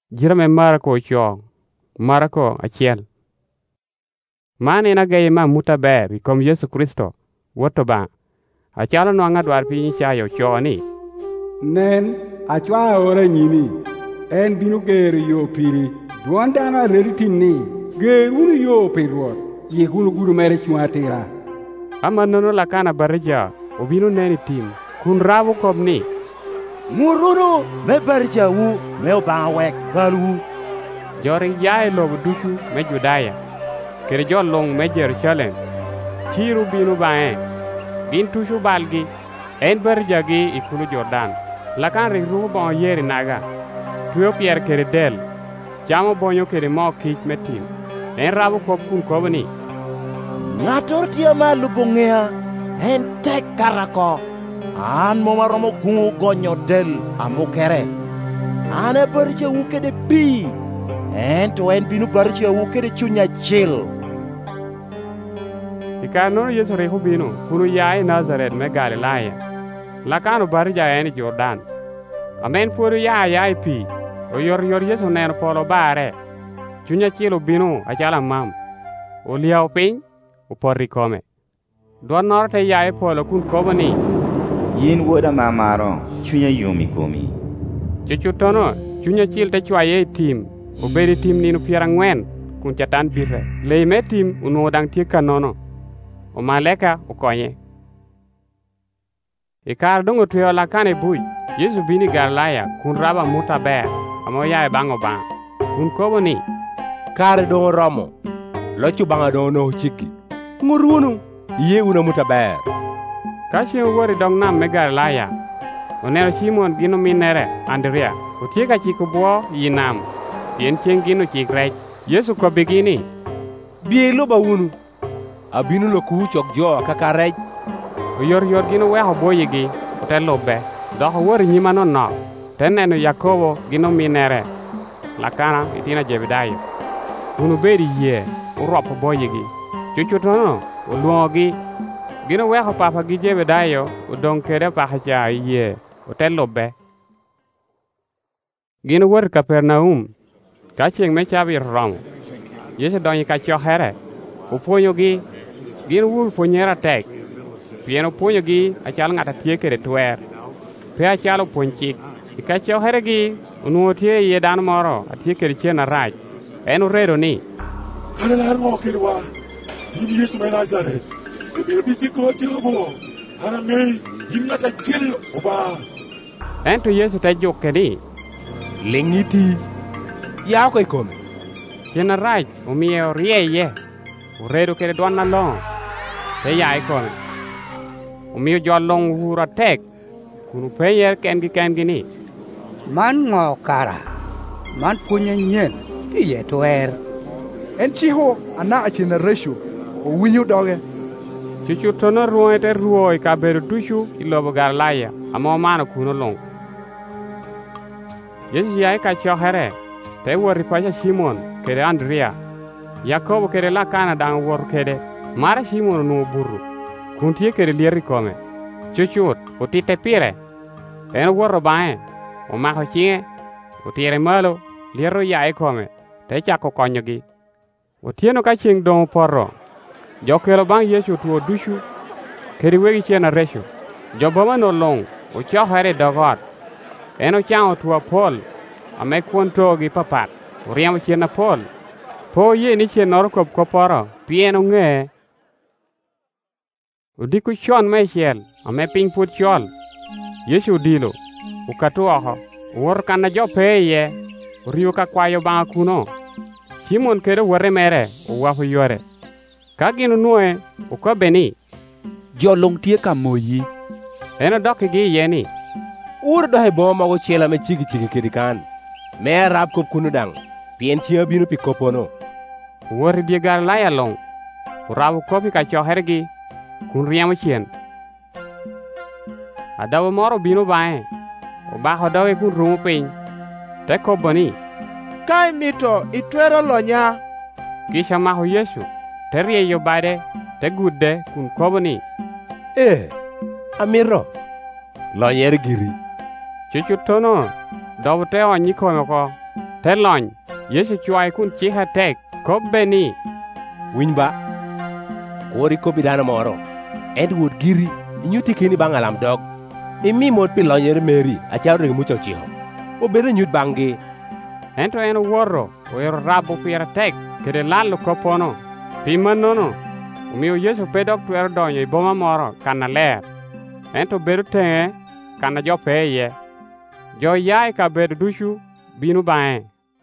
Jirame Marko cho Marko achiel. Mane na gaye ma muta ber kom Yesu Kristo woto ba. Achalo no anga dwar piny chayo choni. Nen achwa ora nyini. En binu ger yo piri. Duon dana relitin ni. Ger unu yo pirwot. Yekunu guru mere chwa tira. Ama nono lakana barja obinu neni tim. Kun rabu kob ni. Mururu me barja wu me obawek balu. Jori yae lobu duchu me Judaya. Kere jol long me Jerusalem. Chiru binu bae. Gin tushu balgi. En barja gi ikulu Jordan. Lakan rik ruhu bon yeri naga. Tuyo pier kere del. Chamo bonyo kere mo kich metin. En rabu kob kun kobani. Ngator tia malu bongea. En tek karako. An momaromo gungu gonyo del amukere. Ane barja wu kede pi. En to en binu barja wu kede chunya chil. Ikanono Yesu rehu binu kunu yae Nazaret me Galilaya. Lakano barja en Jordan. Amen puru yae pi. O yor Yesu neno polo bare. Chunya chilo binu achala mam. O liao piny upori kome. Duan norte yae polo kun kobani. Yin woda mamaro chunya yumi komi. Chuchutono chunya chil te chwaye tim. Ubedi tim ninu pierangwen kun chatan bire. Leime tim unodang tika nono. O maleka ukonye. Ikar dungo tuyo lakane buj. Yesu bini Galilaya kun raba muta ber. Amo yae bango bang. Kun kobani. Kare dongo romo. Lochu banga dongo no chiki. Ngurunu. Iye una muta ber. Kashi wori dong nam me Galilaya. Onero Simon gino minere Andrea. Utieka chiku buo yinam. Yen cheng gino chik rech. Yesu ko begini. Bielo ba unu. Abinu lo kuchok jo kakarej. Yor gino weho boyigi. Te lobe. Doko wori nyima no no. Teneno Yakobo gino minere. Lakana itina Jebedayo. Unu bedi ye. Uropo boyigi. Chuchutono. Uluogi. Gino weho papa gi Jebedayo. Udong kere pahacha ye. Te lobe. Gino wori Kapernaum. Kacheng me chabi rom. Yesu donyi kacho here. Uponyo gi. Gino wul ponyera tek. Pieno ponyo gi achal ngata tiekere twer. Pe achalo ponchik. Ikacho here gi unuotie ye dan moro atiekere chena raj. Enu redo ni. Hanalar mo kirwa. Yini Yesu me Nazaret. Kebir biti ko chabo. Hanangay yingata chil oba. Ento Yesu te jokke ni. Lengiti. Ya ko ikome. Chena raj umiyo rieye. Uredo kere duan na long. Te ya ikome. Umiyo jol long hura tek. Kunu peyer kengi ni. Man ngo kara. Man punya nyen. Ti ye twer. En chiho ana achina resho. O winyo doge. Chuchutono ruoete ruoi kaberu tushu ilobo Galilaya. Amo mano kuno long. Yesu yae kacho here. Te wori pacha Simon kere Andrea. Yakobo kere lakana dang wor kede. Mara Simon no burru. Kuntie kere lieri kome. Chuchut utite pire. En woro bae. O mako chinge. Utire malo. Liero yae kome. Te chako konyogi. Utieno ka ching dong porro. Jokelo bang Yesu tuo dushu. Keri wegi chena reshu. Joboma no long. Ucho here dogot. Eno chango tuo pol. Ame kuonto gi papat. Uriamo chena pol. Po ye ni chen orkop koporo. Pieno nge. Udiku chon me chiel. Ame ping put chol. Yesu dilo. Ukatu oho. Uor kana jo peye. Uriu ka kwayo banga kuno. Simon kere wore mere. Uwafu yore. Kaginu nue. Uko beni. Jolong tie kamoyi. Eno doki gi yeni. Ur dahe boma go chela me chiki kedikan. Me rap kop kunu dang. Pien chia binu pikopono. Wori die Galilaya long. Urabu kopi kacho hergi. Kun riamo chien. Adawa moro binu bae. Ubaho dawe kun rumu piny. Te kobani. Kai mito itwero lonya. Kisha maho Yesu. Te rieyo bade. Te gudde kun kobani. Amiro. Lonyer giri. Chuchutono. Dobo te onyi kono ko. te lony Yesu chwai kun chiha tek kop beni Winyba kori ko bidana moro ent wod giri inyuti kini bang alam dog mi mod pi lonyere Mary acharo ring mucho chiho obedo nyut bangi ento en worro oero rabo pira tek kede lalo kopono pi manono umiyo Yesu pedok twero donyo i boma moro kana ler ento bedo tenge kana jo peye jo yai ka bedo dushu binu bae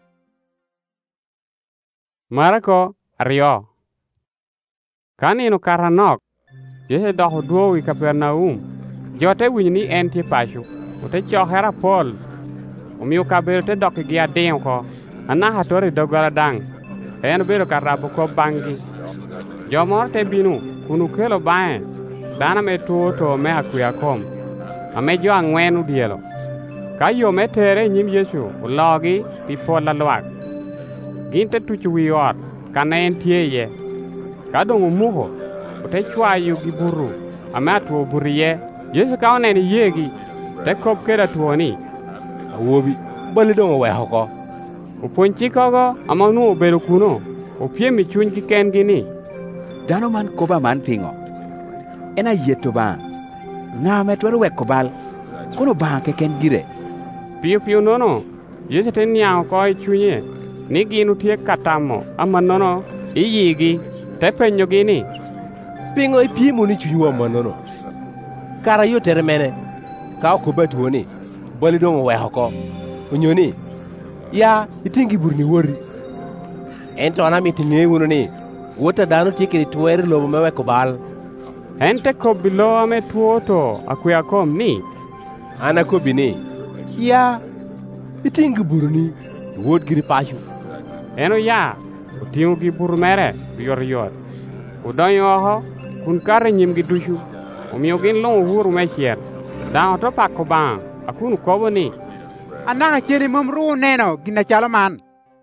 Marko Aryo kanino karanok Yesu doko duowi Kapernaum jote winyi ni en tie pacho ote chohera Paul umiyo ka bedo te doki gi adin ko anaha tori dogala dang en bedo ka rabo ko bangi jo mor te binu kunu kelo bae dana me tuo to me akuya kom ame jo angwenu dielo ka yo me tere nyim Yesu ulogi pi pola lwak ginte tuchu wiot kana en tie ye ka dongu muho ote chwayo gi buru ame atuo buriye Yesu ka oneni yegi te kop keda tuoni awobi bali dongo we hoko uponchi kogo amanu obedo kuno opie mi chuny gi ken gi ni dano man koba man pingo ena yeto ba ngame twero we kobal kono ba ke ken gire piu nono Yesu te nyao ko i chunye ni ginu tie katamo amanono iyigi te penyo gi ni pingo ipimu ni chunywa manono kara yo tere mene ka koba tuoni bali dongo we hoko unyoni ya itingi burni wori ento ana mitinge wuno ni wota dano tike tuere lobo mewe kobal ente kobilo ame tuoto akuya kom ni ana kobini ya itingi burni wod giri pashu eno ya utingu gi bur mere yor udonyo ho kun kare nyim gi dushu umiyo gin long wuru mechier dao to pakko bang akunu kobo ni Anaka chiri mumru neno gina chalo man.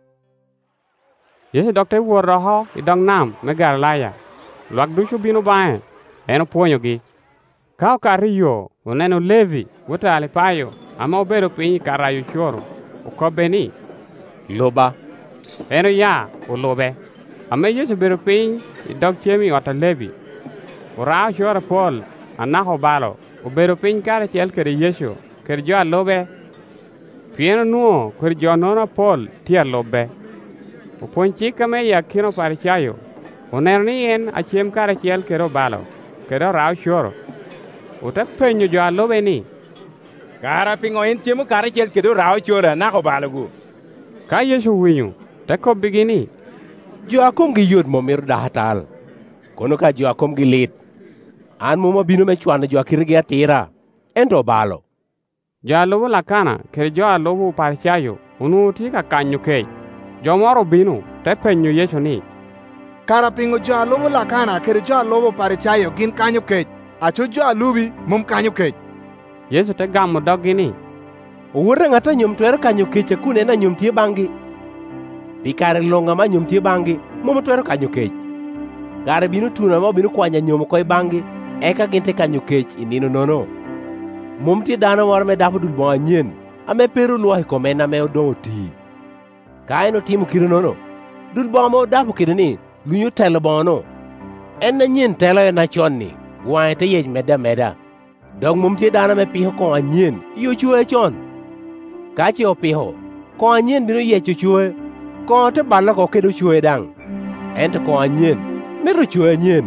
Yesu dokte wuoro ho i dong nam me Galilaya lwak dushu binu bae eno puonyo gi kao kariyo uneno Levi wuta Alipayo ama obedo pinyi karayo choro ukobe ni loba eno ya ulobe ame Yesu bedo pinyi i dog chemi ota Levi urao choro Paul anako balo ubedo pinyi kare chel kere Yesu kere jo alobe pieno nuo kere jo nono Paul tia lobe uponchi kame ya kino parichayo uneno ni en achiem kare chel kero balo kero rao choro uta penyo jo alobe ni kara pingo en chiemo kare chel kero rao choro nako balo gu ka Yesu winyo te kobigini jo akom gi yot momir dahatal kono ka jo akom gi lit an moma bino me chwana jo akirgi atira ento balo jo alobo lakana kere jo alobo parichayo unuti ka kanyo kei jo moro bino te penyo Yesu ni kara pingo jo alobo lakana kere jo alobo parichayo gin kanyo kech acho jo alubi mum kanyo kech Yesu te gamo dogi ni owuore ng'ata nyom twero kanyo kech kune na nyom tie bangi pi kare longa ma nyom tie bangi mom twero kanyo kech kare bino tuna ma bino kwanya nyom koi bangi eka ginte kanyo kech inino nono mom tie dano moro me dapo dul bonga nyen ame pero luohi komena me odongo ti kaino timo kiro nono dul bonga mo dapo kidini lunyo telo bonga no en na nyen telo na chonni gwae te yej meda dog mom tie dano me piho ko anyen yo chue chon kachi opiho ko anyen bino ye chue ko te balla ko kedo chue dang ente ko anyen mero chue anyen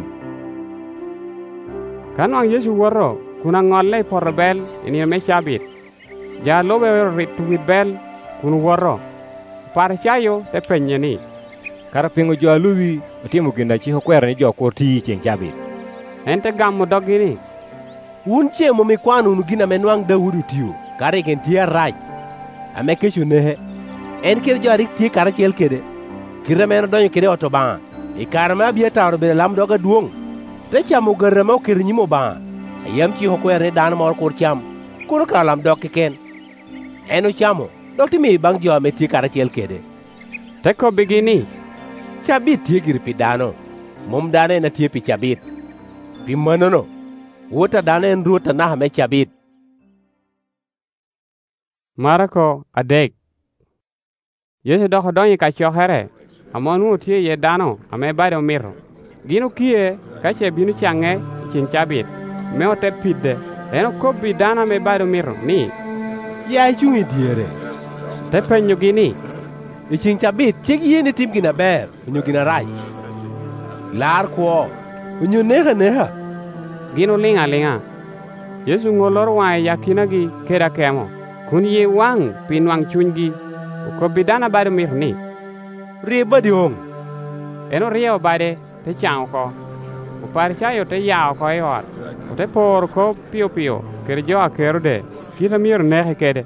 kanwang Yesu woro kuna ngolle porobel ini me chabit ja lobe rit with bel kun woro parchayo te penyeni kara pingo jo alubi otimo ginda chi hokwera ni jo korti cheng chabit ente gammo dogini un chiemo mikwano unu gina menwang Daudi tiyo kare ken tie rach ame kecho nehe en kere jo arik tie kare chiel kede kire meno donyo kede otoba e kare ma bia tawro be lam doga duong te chamo gare mo kir nyimo ba yam chi hokwera ni dan mor kur cham kur ka lam dog ken eno chamo dokti mi bang jo ame tie kare chiel kede teko bigini chabit tie gir pidano mom dane na tie pi chabit pi manono wota dane en ruota na me chabit Marko adek Yesu dok donyo ka chokere amo nu tie ye dano ame bado miro. Gino kie ka che binu change chin chabit me ote pide eno kobi dano ame bado miro ni ya chungi diere te penyo gini chin chabit chik yene tim gina ber nyu gina rai lar ko nyu neha gino linga Yesu ngolor wae yakina gi kera kemo kun ye wang pinwang chungi kobi dana bado miro ni riba diong eno rio bade te chao ko upar chayo te yao ko yor te por ko pio ker jo akero de kita mir nehe kede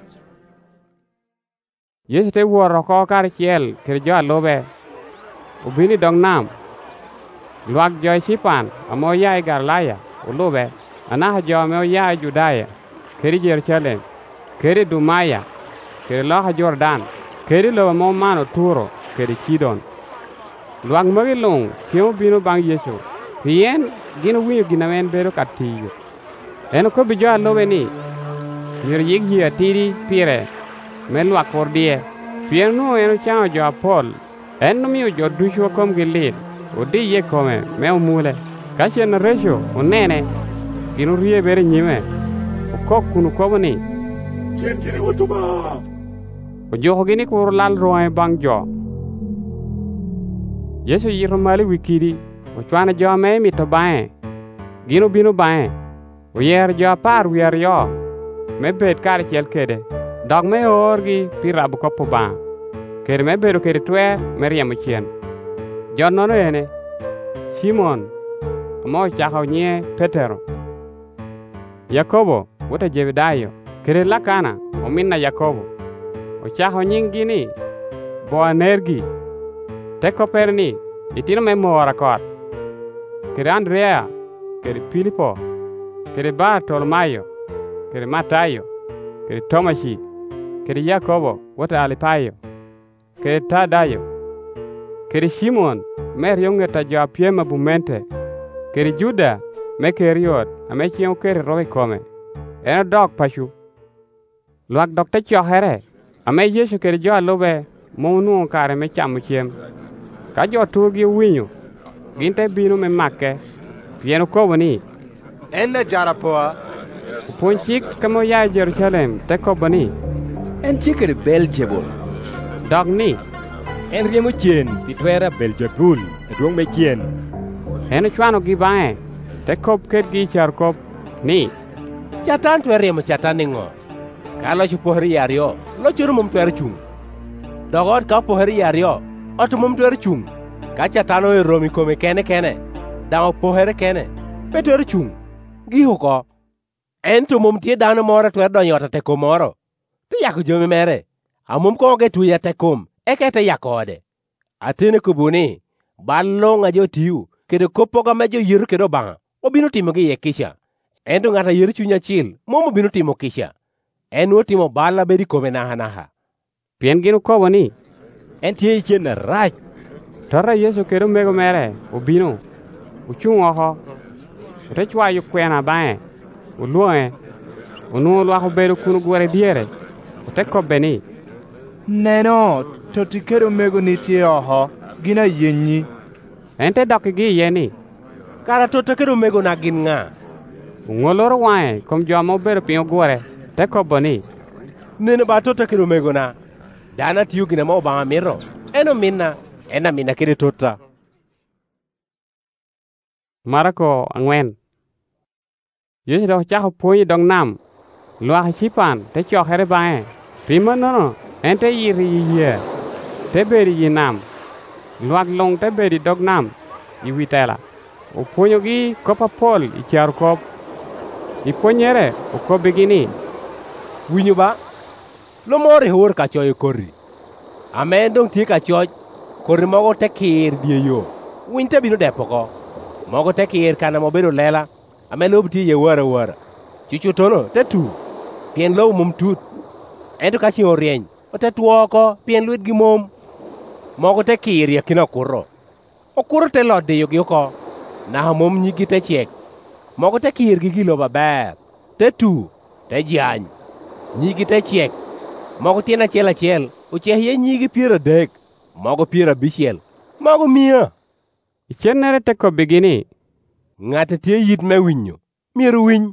Yesu te woro ko kar chiel ker jo alobe ubini dong nam luak jo Sipan amo yai Galilaya ulobe anah jo me yai Judaya keri Jerusalem keri Dumaya keri loha Jordan keri lo mo mano Turo keri Sidon luak magi long kemo bino bang Yesu pien gino winyo ginamen bero katiyo eno ko bijo alobe ni mir yigi atiri pire me luak ordie pien no eno chao jo Apol eno miyo jo dusho kom gilit odi ye kome me umule kache na resho unene gino rie bere nyime ukok kunu kobani Kiri watuma ujo gini kur lal roe bang jo Yesu yiro mali wikiri uchwana jo me mito bae gino bino bae uyer jo par wier yo me bet kar chiel kede dog me orgi pirabu kopo ba kede me bedo kede twe me riemo chien jo nono ene Simon mo chako nye Petero Yakobo wota Jebedayo kede lakana ominna Yakobo uchako nyingini Boanergi te Koperni itino me mora kot kede Andrea kede Filipo kede Bartolomayo kede Matayo kede Tomasi kede Yakobo wota Alipayo kede Tadayo kede Simon mer yongeta jo piema bumente kede Juda me Keriot ame chiemo kede robe kome eno dok pashu luak dok te chohere ame Yesu kede jo alobe monu kare me chamo chiem ka jo tugi winyo ginte bino me make pieno kobani en jara poa punchik kamo ya Jerusalem te kobani en chikere Beelzebul dog ni en riemo chien pitwera Beelzebul eduong me chien en chwano gi bae te kob ket gi char kob ni chatan twe riemo chatan ningo kalo chupohri yario lo churu mum twer chung dogot ka pohri yario otumum twer chung ka chatano e romi kome kene dawo pohere kene petwer chung gi huko ento mum tie dano moro twer do nyota te komoro ti yako jomi mere amum ko ge tu ya te kom ekete yakode atene kubuni balonga jo tiu kede kopoga mejo yiru kedo banga obino timo gi yekisha ento ngata yiru chunya chil momo bino timo kisha enu timo bala beri kome naha pien gino kobani en tie chien rach Torra Yesu kero mego mere ubino uchung oho te chwa yu kwena bae uluoe unu luako bedo kunu gwere diere te kobeni neno to tikero mego nitie oho gina yenyi ente doki gi yeni kara to tekero mego na gin nga ngoloro wae kom jomo bedo pio gwere te kobani nene ba to tekero mego na dana tiyo gina mo ba miro ena minna kede tota Marako angwen Yesu do chako poyi dong nam luak Sipan te chokere bae pimonono ente yiri ye te beri yinam luak long te beri dog nam iwitela uponyo gi kopa pol ichar kop iponyere ukobigini winyo ba lo mori hor ka choy kori amendong tie ka choy kori mogo te kir die yo winte bino depoko mogo te kir kana mobedo lela ame lob tie ye wara chuchutono te tu pien lo mum tut ento ka chi orieny ote tuoko pien luet gi mom mogo te kir ya kina okuro te lode yo gi ko na mom nyigi te chek mogo te kir gi gilo baber te tu te jany nyigi te chek mogo tiena chiel Ochehie nyigi 30, mogo 50, mogo 100. Ichenere te ko bigini. Ng'ato tie yit me winyo, miero winy.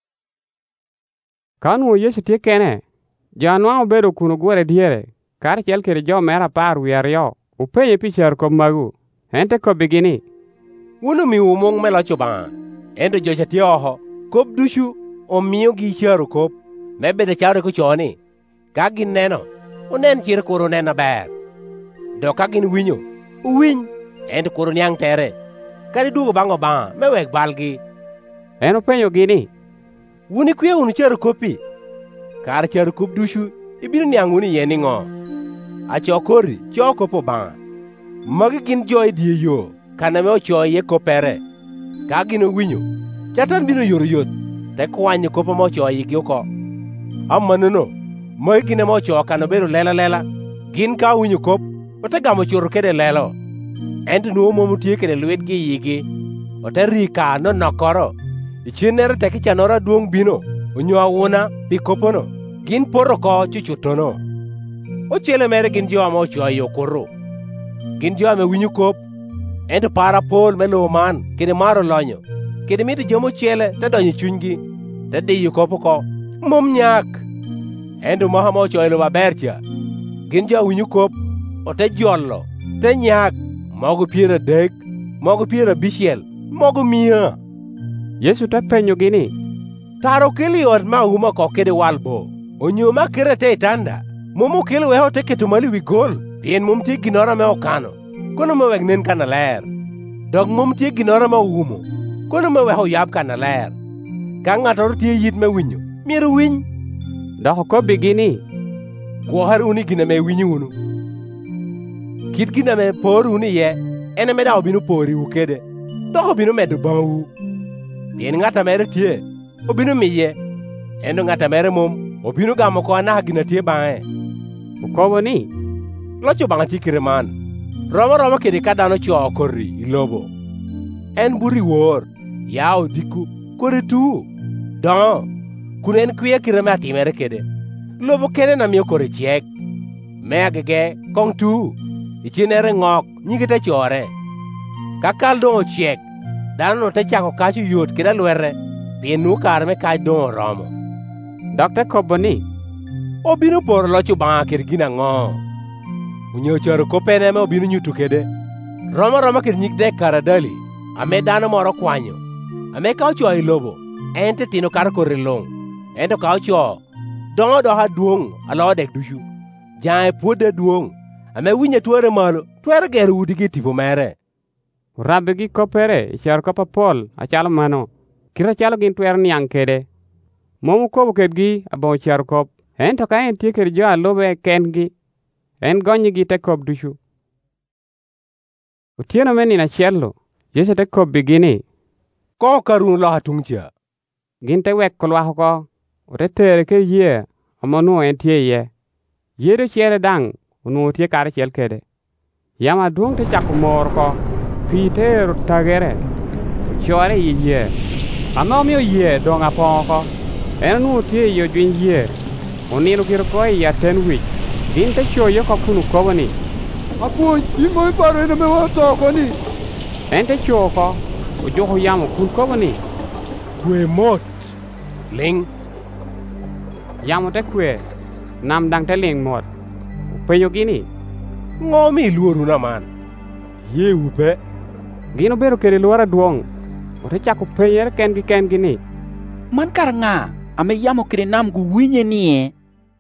Kanu Yesu tie kene, janwa obedo kuno gwere diere, kar chel kere jo mera par wi aryo, upenye pi Jacob magu, ente ko bigini. Wuno mi umong me locho ba, ento jocha tie oho, kop dushu omiyo gi Jacob, me bede chare ko choni, ka gin neno, unen chir kuro nena ber. Do ka gin winyo, uwiny, ento kuro niang tere, kadi dugo bango ba, me wek balgi. En upenyo gini. Wuni kwe unu Jacob pi, kar Jacob dushu, ibino niang wuni yeni ngo. Achokori, choko po ba. Magi gin joy die yo, kana me ocho ye kopere. Ka gin winyo, chatan bino yor yot, te kwanyo kopo mo ocho ye gyoko. Amanono, magi gin mo ocho kana bero lela, gin ka winyo kop, ote gamo choro kede lelo. Ento nuo momutie kede luet gi yigi, ote rika no nokoro. Ichinere teki chanora duong bino, onyo awuna pi kopono, gin poro ko chuchutono. Ochele mere gin jo amo ocho yo koro. Gin jo ame winyo kop, ento para pol me lo man, kede maro lonyo, kede mito jomo chele te donyo chunygi, te diyo kopo ko, mom nyak. Ento maha mo ocho lo babercha, gin jo winyo kop, ote jollo, te nyak, mogo 30, mogo 50, mogo 100. Yesu te penyo gini. Taro kili ot ma uma ko kede walbo, onyo ma kere te itanda, momo kili weho te keto mali wi gol, pien mom tie ginora me okano, kono me weg nen kana ler. Dog mom tie ginora ma umo, kono me weho yab kana ler. Ka ng'ato tie yit me winyo, miero winy. Doko ko bigini. Kuohar uni gina me winyo unu. Kit gina me por uni ye, ene me da obino pori u kede, doko bino medo bau. Pien ng'ata mere tie, obino miye, endo ng'ata mere mom, obino gamo ko anah gina tie bae. Ukobo ni? Locho bang' chikire man, romo kede ka dano cho kori ilobo. En buri wor, yao diku, kore tu. Don, kunen kuye kire me atimere kede. Lobo kede na miyo kore chiek. Me agege, kong tu, ichinere ng'ok, nyigite chore. Kakal don chiek, dano te chako kacho yot kida lwere, pien nu kar me kach don romo. Dr. Koboni. Obino poro locho bang' kir gina ng'o. Unyo choro kopene me obino nyuto kede. Romo kir nyik dek karadali, ame dano moro kwanyo. Ame ka ocho ilobo, ente tino kar kore long. Ento ka ocho, dongo doha duong, alo dek dushu. Jae puode duong, ame winye tuere malo, tuere gero udi gi tipo mere. Rabbe gi kopere, char kopa pol, achalo mano. Kira chalo gin tuere niang kede. Momu kobo kedgi, abo char kop. Ento ka en tie kere jo alobe kengi. En gonyi gi te kop dushu. Utieno meni na chelo, Yesu te kop bigini. Ko karun loha tungcha. Gin te wek kolwaho ko, ote tere ke yie, amonu en tie ye. Yedo chele dang, unu tie kare chel kede. Yama duong te chako mor ko, pite tagere, chore ye. Anomio ye dong apong ko, enu tie yo jwin ye. Onino kiro koi ya ten wik. Gin te choyo ko kunu kobani. Apuoj, imo iparo ene me watoko ni. Ente choko, ujoho yamo kun kobani. Kwe mot, ling. Yamo te kwe, nam dang te ling mot. Upenyo gini. Ngomi luoru na man. Ye upe. Gino bero kere luara duong. Ote chako penyer ken gini. Man kar nga, ame yamo kere nam gu winye nie.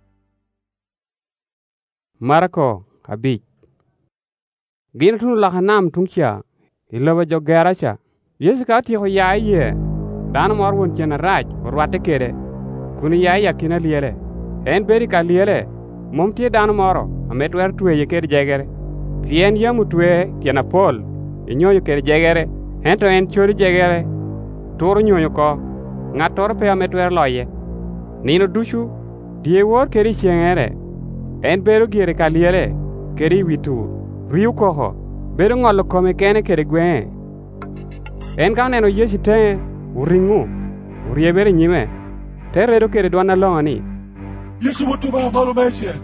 Marako, abik. Gino tunu laka nam tungcha, iloba jo garacha. Yesu ka tiyo ya ye. Dano mor won chena raj, orwate kere. Kuni ya kina liele. En beri ka liele. Mom tie dano moro, ametwer tuwe ye kere jegere. Pien yamu tuwe tiena pol, inyoyo kere jegere. Ento en chori jegere. Toro nyoyo ko. Ngatoro pe ametwer loye. Nino dushu, die wor keri chengere. En bero gire ka liele, keri witu. Riu koho, bero ngolo kome kene kere gwe. En ka neno Yesu te, uringu, uriebere nyime. Te redo kere dwana longa ni. Yesu wotu ba malo meshe.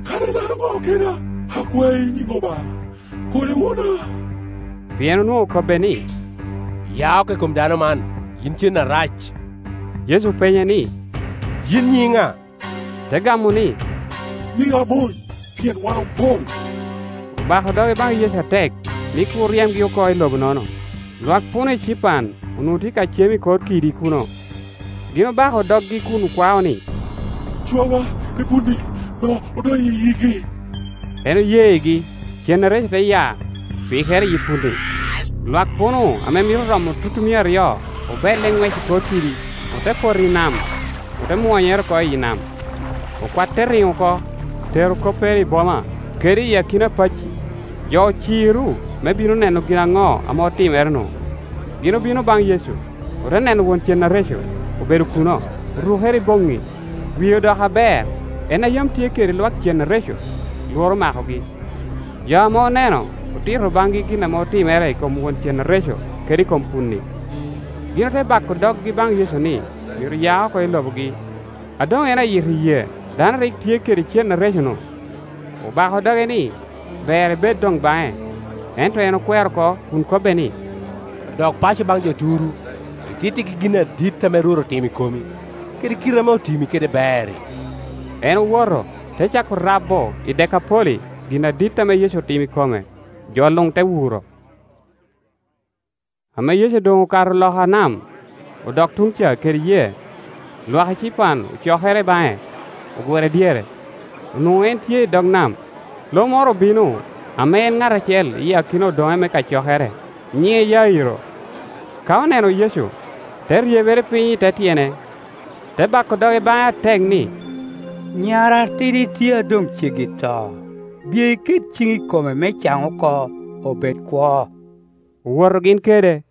Kare dano ng'o keda akwayi nyingo ba kore wona. Pien nuo kobe ni, yaw ke kum dano man, yin chin na rach. Yesu penye ni, yin nyinga. Te gamo ni, nyinga boy, pien wano bong. Bako doge bang Yesu tek, ni kuriem gi okoi lobo nono. Luak pune chipan, unuti ka chemi kod kidi kuno. Gino bako dog gi kunu kwao ni, Chwawa, kipundi, no, odo yigi. eno yegi, chene rech te ya, pikere yipundi. Luak puno, ame miro romo tutumia rio, obele ngwechi kod kidi, ote kori nam, ote muanyer ko yi nam. Okwate ringo ko, tero ko peri boma, keri ya kina pachi. Jo chiru, me bino neno gina ngo, amo tim erno. Gino bino bang Yesu, ote neno won chena resho, oberu kuno, ruheri bongi, wiyo do haber, ena yam tie keri luak chena resho, luoro mako gi. Ya mo neno, otiro bangi gina mo tim ere kom won chena resho, keri kom punni. Gino te bako dog gi bang Yesu ni, yur yao ko ilobo gi. Adong ena yiri ye, dan rik tie keri chena resho no. O bako doge ni, bere bed dong bae, ento eno kwer ko kun kobe ni. Dok pache bang jo turu, titi ki gina dita me ruro timi komi, kedi kira mo timi kede beri. Eno woro, te chako rabo i Dekapoli, gina dita me Yesu timi kome, jolong te wuro. Ame Yesu dongo karo loha nam, o dok tungcha kedi ye, loha chipan, o chohere bae, o gore diere, nuen tie dog nam, lo moro bino, ame en ngara chel, iya kino doe me ka chohere, nye yairo. Kao neno Yesu, te riebere pinyi te tiene, te bako doge bae teg ni, Nyara tidi tia dong chigita. Bie kit chingi kome me chango ko obet kwa. Woro gin kede.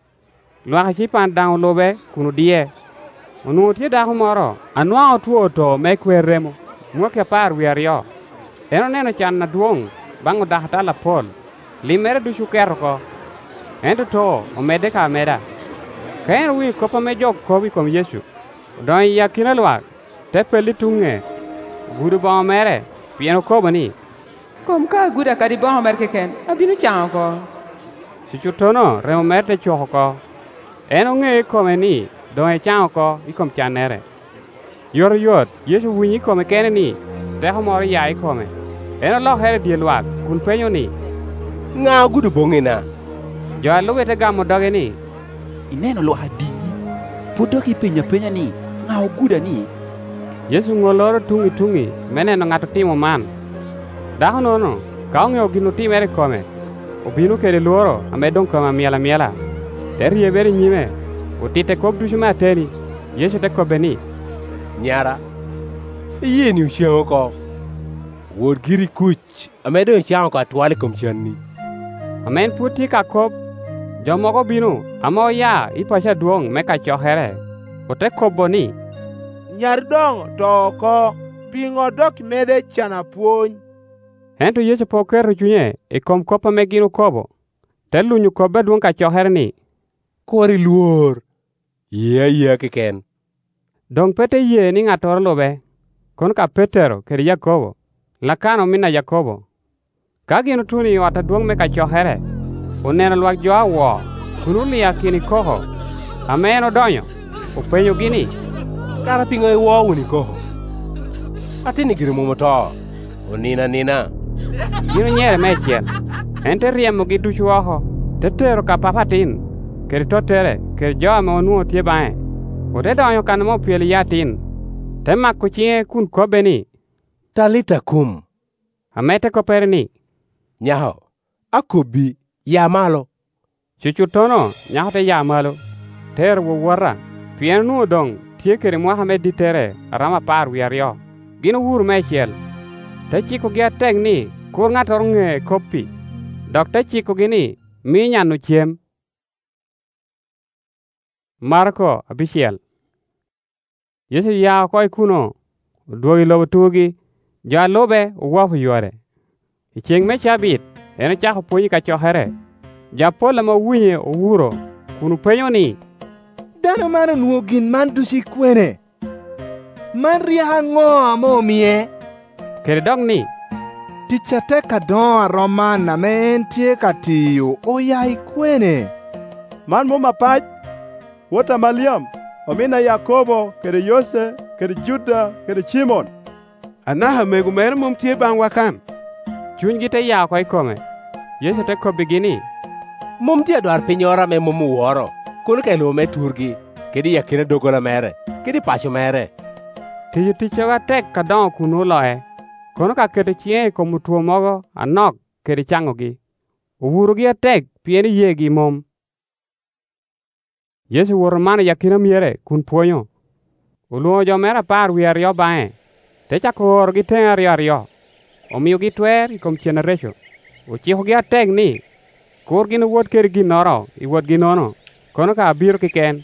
Luaka chipan dang lobe kunu die. Unu tie dahu moro. Anwa otuo to me kwe remo. Mwoke par wiario. Eno neno chan na duong. Bango dahata la pol. Limere du shukero ko. Ento to omede ka meda. Kaen wi kopa me jok kobi kom Yesu. Don yakina luak. Te peli tunge. Gudu ba mere. Pieno koba ni. Kom ka guda kadi ba mer keken. Abinu chango ko. Sichutono remo mere te choho ko. Eno nge kome ni. Don e chango ko ikom chanere. Yor yot. Yesu winyi kome kene ni. Teho moro ya ikome. Eno lo here die luak. Kun penyo ni. Nga gudu bongina. Jo aluwe te gamo doge ni. Ineno lo hadiji. Pudoki penya ni. Nga guda ni. Yesu ngoloro tungi, meneno ngato timo man. Daho nono, kaonge gino timere kome. Obinu kede luoro, amedong koma miela. Teri yebere nyime, utite kop dushuma ateni. Yesu te kobe ni. Nyara, iye ni uchengo ko. Wod giri kuch, amedong chango ko atwale kom channi. Amen puti ka kop. Jomoko binu, amo ya ipasha duong meka chohere. Ote kobo ni. Nyar dong to ko pingo dok mede chana puony. Ento Yesu pokero chunye e kom kopa me gino kobo. Te lunyu kobe duong ka choher ni. Kori luor. Iya keken. Dong pete ye ni ngator lobe. Kon ka Petero keri Yakobo. Lakano mina Yakobo. Ka gino tuni wata duong me ka chohere. Uneno luak joa wo. Kunuli yakini koho. Ameno donyo. Upenyo gini. Kara pingo e wo uni koho. Atini giri mumoto. Nina. Gino nyere mechiel. Ente riemo gi duchu oho. Tetero ka papatin. Keri totere. Keri joa me onuo tie bae. Ote donyo kanamo pieli yatin. Te mako chinge kun kobe ni. Talita kum. Amete kopere ni. Nyaho. Akobi. Ya malo. Chuchutono. Nyaho te ya malo. Ter wo wara. Pien nuo dong. Tie keri Mohamed ditere. Rama par wiario. Gino wur mechiel. Te chiko gi ateg ni. Kur ngator nge kopi. Dok te chiko gini. Mi nyanu chiem. Marko abichiel. Yesu yao koi kuno. Duogi lobo tugi. Jo lobe uwafu yuare. Icheng me chabit. Eno chako punyi ka chohere. Japola ma winye owuro. Kunu penyo ni. Dano mano nuo gin man dusi kwene. Man riha ngo amo mie. Kere dog ni. tic tek kadongo arom man ame en tye ka tiyo oya ikwene. Man mo mapac, wota Maliam, omina Yakobo, kede Yose, kede Juda, kede Simon. Anaha megu mere mum tye bang wakan. Chunygi te yako ikome. Yesu te kobigi ni, mum tye dwar piny ora me mum uworo, kono ka iluwo me turgi, kedi yakine dogola mere, kedi pacho mere. Tiyo tichoga tek kadongo kun uloye, kono ka keto chieng' kom tuo mogo anok kedi changogi. Uwurogi atek pien yegi mom. Yesu woro mano yakina miere kun puonyo. Uluongo jo mere 12 bang'e, te chako orogi tenge aryo. Omiyogi twer ikom chien recho. Ochikogi atek ni, kur gin uwuot kedi ginoro iwuot ginono, kono ka abiro kiken.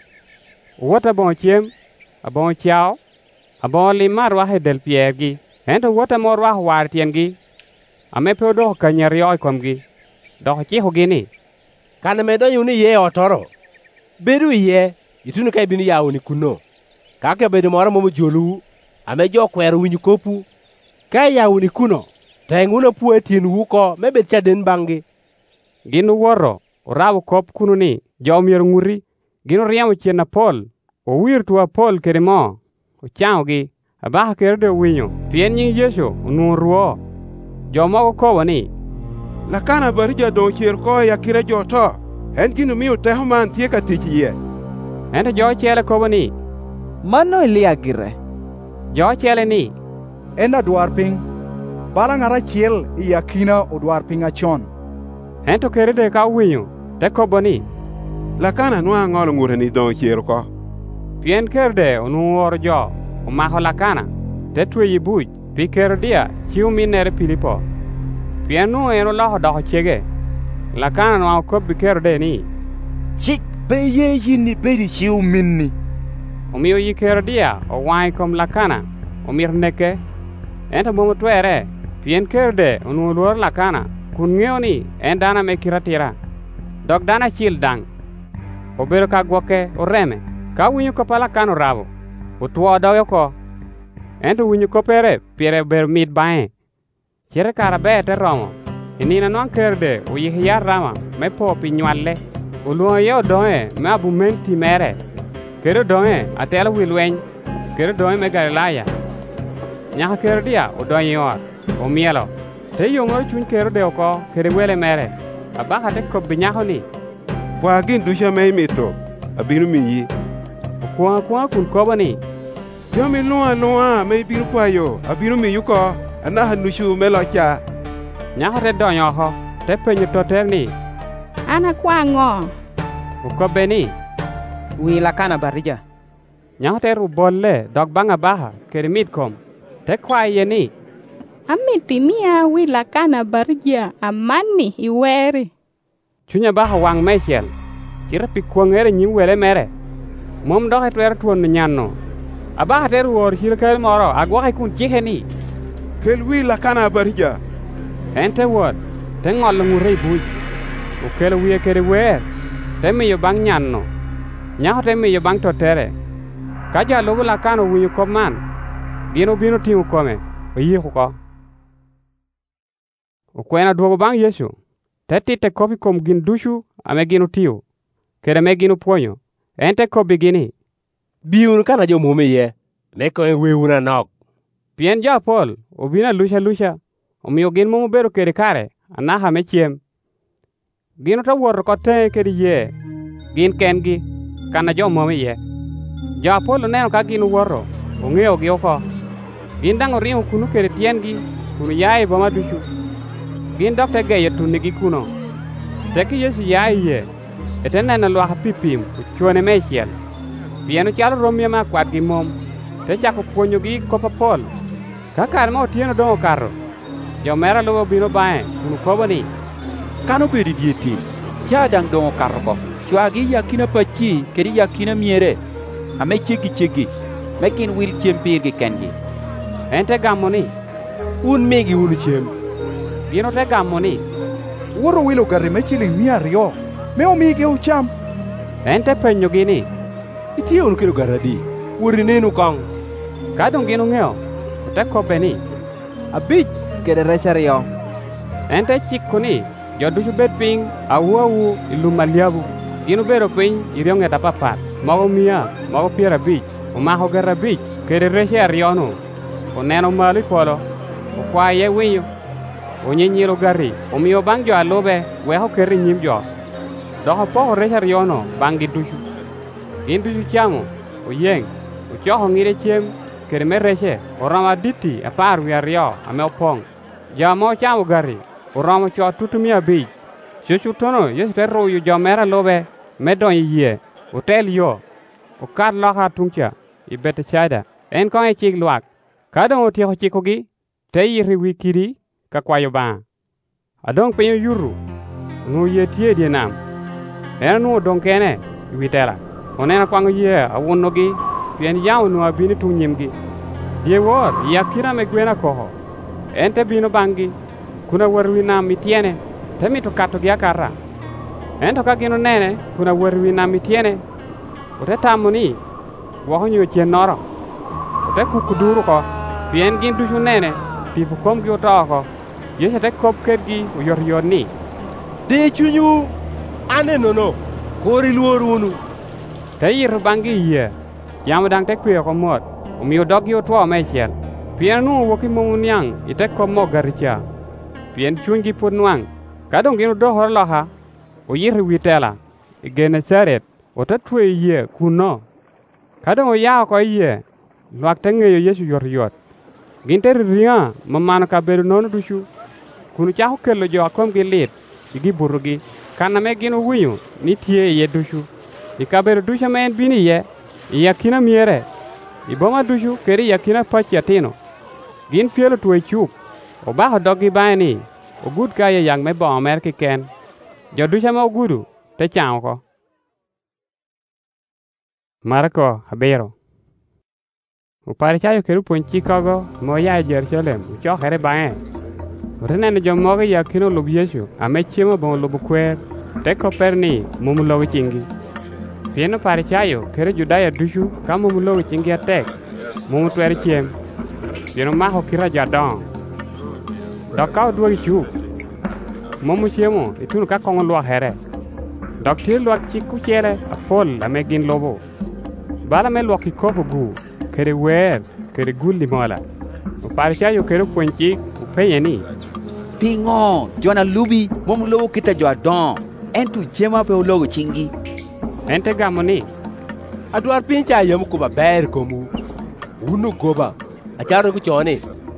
Uwuot abongo chiem, abongo chao, abongo lim mar rwako del piergi, ento uwuot amo rwako war tiengi, ame pe odoko kanyo aryo ikomgi. Dok chikogi ni, kane medonyo ni ye otoro, bedu iye, itunu ka ibino yawo ni kuno. Kaka bedo moro momo jolu, ame jo kwero winyu kopu, ka yawo ni kuno, tenguno puwe tinu uko, mebet chaden bangi. Gin uworo, urabo kop kuno ni, jo mier ng'uri, gin uriamo chien na pol, uwir tuwa pol kede mo, uchangogi, abaka kerde winyo, pien nying Yesu unuruo. Jo mogo kobo ni, Lakana Abarija dong chier ko yakira jo to, en gino miyo teho man tye ka tich yie. Ento jo chele kobo ni, mano Elia gire. Jo chele ni, en adwar piny, bala ng'ara chiel i yakina odwar piny achon. Ento kerede ka winyo, te kobo ni, Lakana nwa ng'olo ng'ute ni dong chier ko. Pien kerde unuoro jo, umako Lakana, te tweyi buj, pi kerdia chiu minere Filipo. Pien nu eno loko doko chege, Lakana nwa kobi kerde ni, chik be ye yini bedi chiu minni. Omiyo yi kerdia owang kom Lakana, omir neke, ento momo twere, pien kerde unuoluor Lakana, kun ng'eyo ni en dana me kiratira. Dok dana chil dang, obedo ka gwoke oreme, ka winyo kopa Lakana rabo, utuo doyo ko, ento winyo kopere pire ber mit bae. Chere kara be te romo, inina nwang kerde uyih yar rama, me po pi nywalle, uluo yo doe me abu menti mere, kere doe atelo wilweny, kere doe me Galilaya. Nyaka kerdia udoe yor, umielo, te yongor chuny kerde oko, kere wele mere, abaka te kobi nyako ni, Kwa gin dusha me imito, abinu miyi. Kwa kun kobo ni, Jomi lua me ibinu kwayo, abinu miyu ko, anaha nushu me locha. Nyako te donyo ho, te penyo toter ni, ana kwa ng'o? Ukobe ni, wi Lakana Abarija. Nyako te rubolle dok banga baha kere mit kom, te kwa ye ni, amiti miya wi Lakana Abarija amani iweri. Chunya baha wang mechel, chira pi kwangere nyim wele mere, mom doke twere tuon nyano. Abaka te ruor chira kel moro, agwake kun chike ni, Kel wi Lakana Abarija. Ente wot, te ng'olo ng'ure buj, ukelo wiye kere wer, te miyo bang nyano, nyako te miyo bang totere. Ka jalugo Lakana winyo kop man, gino bino ting'o kome, oyiko ko. Ukwena duogo bang Yesu, te tite kopi kom gin dushu ame gino tiyo, kere me gino puonyo, ente kopi gini, biun kana jo mume ye, neko en weuna nok. Pien jo pol, ubina lusha, omiyo gin momo bedo kere kare, anaha me chiem. Gino ta wuoro kote kere ye, gin kengi, kana jo mume ye. Jo Apolo neno ka gin wuoro, ong'eyo gi oko. Gin dang orimo kunu kere tiengi, kunu yae boma dushu. Gin dok te geyo tunigi kuno. Teki Yesu yae ye, ete neno lwaka pipim, uchwane me chiel. Pien uchalo romye ma kwat gi mom, te chako puonyo gi kopa pol. Ka kar ma otieno dongo karo, jo mera luwo bino bae, kunu kobo ni, Kano bedi die tim, cha dang dongo karo ko, chwagi yakina pachi, kedi yakina miere, ame chegi, me gin wil chiem pirgi kengi. Ente gamo ni, un migi unu chiem. Gino te gamo ni, Woro wilo gari me chiling 200, me omigi ucham. Ente penyo gini, itiye unu kelo garadi, wuri nenu kong. Kadong gino ng'eyo, te kobe ni, Abich, kede rec aryo. En te chik kuni jo ducu bet piny awuawu i lum aliabu. Gin ubedo piny i rio ng'et apapat, mogo 100, mogo 50, umako gi 5 kede rece aryono. Uneno malo i polo, ukwaye winyo, unyinyilo gari, umiyo bang' jo alube weko kere nyim jo. Dok opoko rece aryono bang' gi ducu. Gin ducu chamo, uyeng, uchoko ng'ide chem kede me rece uromo 12 ame opong'. Jo mo chamo gari uromo co 500. Cucu tono Yesu te ruyo jo mere alube me donyo yie utel yo ukat loka tungca i Bethsaida. En kong'e chik lwak. Ka dong otieko chikogi, te yiri wi kidi ka kwayo Bang'a. Adong piny oyuru, nu yie tie i die nam. En nu odong kene i wi tela. Uneno kwang'o yie awunogi, pien yawo nu abino tung nyimgi. Die wor yakina me gwen akoko. En te bino bang'gi, kuna wor wi nam itiene, te mito katogi akata. Ento ka gin unene kuna wor wi nam itiene, ute tamo ni woko nyo chien noro. Ute kukuduru ko, pien gin ducu nene, tipo komgi utoko. Yesu te kop kedgi uyor ni. Di chunyu, ane nono, kori luor unu. Te yiro bang'gi yie, yamo dang te kwe ko mot, umiyo doggi utwo me chiel. Pien nu woki momu niang ite kop mo garicha. Pien chunygi pud nwang. Kadong gin udohor loha, uyiri wi tela, i Genesaret, ute twe yie kuno. Kadong uyao ko yie, lwak te ng'eyo Yesu yor. Gin te ringa mamano kabedo nono ducu. Kunu chako kelo jo akomgi lit, igi burugi, kana me gin uwinyo ni tie iye ducu. I kabedo ducu me en bini iye, i yakina miere, i boma ducu kere i yakina pachi atino. Gin pielo tuwe chuk, ubako doggi bae ni, ugud ka ye yang me bo mer kiken. Jo ducu ma ugudu, te chamo ko. Marko 7. Uparichayo kere puonj chikogo moya e Jerusalem uchokere bang'e. Utineno jomogo yakino lub Yesu ame chiemo bong lubu kwer te koper ni mumu logo chingi. Pien uparichayo kere Judaya ducu ka mumu logo chingi atek, mumu twer chiem. Pien umako kira jadong. Dok ka uduogi chuk, mumu chiemo itunu ka kong'o lwak here. Dok tie lwak chik kuchere apol ame gin lobo. Bala me lwak ikopo gu, kere wer, kere gulli mola. Uparichayo kere puonj chik upenye ni, Ping'o jona lubi mom lobo kita jo adon, entu chiemo pe ulogo chingi. Ente gamo ni, adwar piny cha yemo kuba ber komu. Unu goba, acharo kuchoni.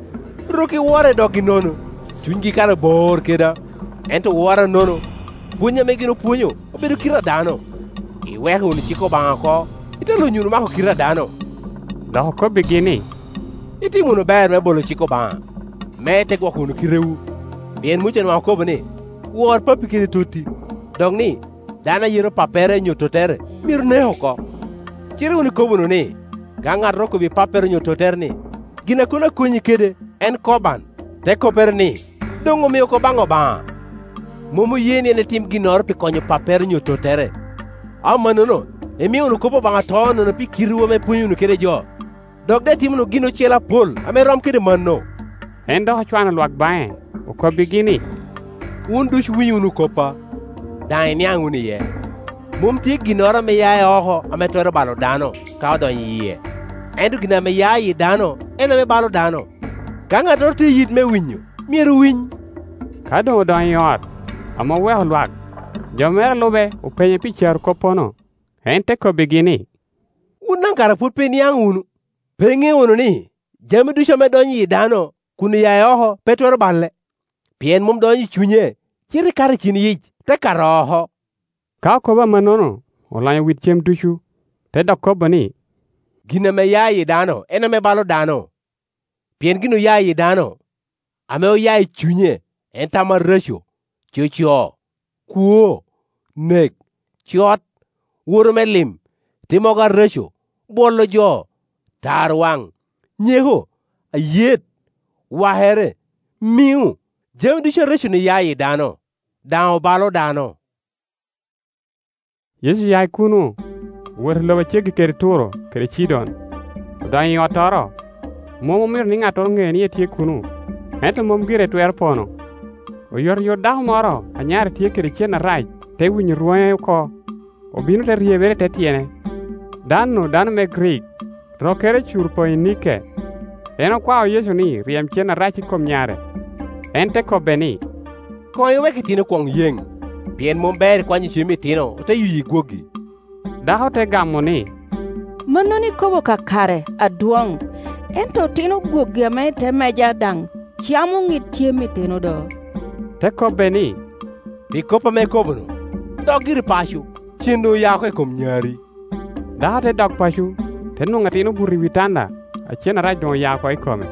Ruki wore dogi nono, chungi kare bor keda. Ento wore nono, punya megino punyo, obedo kira dano. Iweko unu chiko Bang'a ko, itelo nyunu mako kira dano. Doko ko begini. Itimu no ber me bolo chiko Bang'a. Mete kwa kunu kireu. Bien muchen ma ko bane. Wor papi kide toti. Dong ni, dana yero papere nyototere. Mir neho ko. Chire uni kobono ni. Ganga roko bi papere nyototere ni. Gina kuna kunyi kede en koban. Te koper ni. Dongo miyo ko Bang'o Bang'a. Mumu yeni ene tim ginor pi konyo papere nyototere. Amanono. Emi unu kopo Bang'a tono na pi kiruwa me punyu unu kede jo. Dok de tim unu gino chela pol. Ame rom kede manno. En doko chwana lwak bae. Uko begini. Un duc winyo unu kopa. Dang niang unu ye. Mum tik ginora me yae oho ame twero balo dano. Kao donyi ye. Endu gina me yae dano. Ena me balo dano. Kanga dorti yit me winyo. Mieru winy. Kado udonyi ot. Amo weho lwak. Jomera lube upenye pichar kopono. Ente ko begini. Unang karaput pe niang unu. Penge unu ni. Jami duca me donyi dano. Kunu yae oho petwero balle. Pien mum donyi chunye. Chiri kare chini yij. Te karoho. Ka koba manono. Olanyo wit chem ducu. Te dok koba ni. Gina me yae dano. Ena me balo dano. Pien gino yae dano. Ame o yae chunye. Enta ma resho. Chocho. Kuo. Nek. Chot. Wuro me lim. Timoga resho. Bolo jo. Tarwang. Nyeho. Ayet. Wahere. Miu. Jem duca resho ni yae dano. Dao balo dano. Yesu yai kunu. Wur loba chegi kere turo. Kere chidon. Udanyi otoro. Momo mir ni ngato nge ni etie kunu. ento mom gire twer pono. Oyor dako moro anyare tie kede chien arach te winyo ruoye ko. Obino te riebere te tiene. Dan me Grik. Rokere chur Poinike. Eno kwao Yesu ni riem chien arach kom nyare. Ente ko beni. Koyo weke tino kwong yeng. Pien mom ber kwanyi chimi tino te yuyi guogi. Dako te gamo ni. Mano ni kobo kakare aduong. Ento tino guogi ame te meja dang. Chiamo ngit chiemi tino do. Te ko beni. Pi kopa me kobono. Dogiri pashu. Chindo yako kom nyari. Dako te dog pashu. Te nunga tino buri vitanda. Achien arach don yako ikome.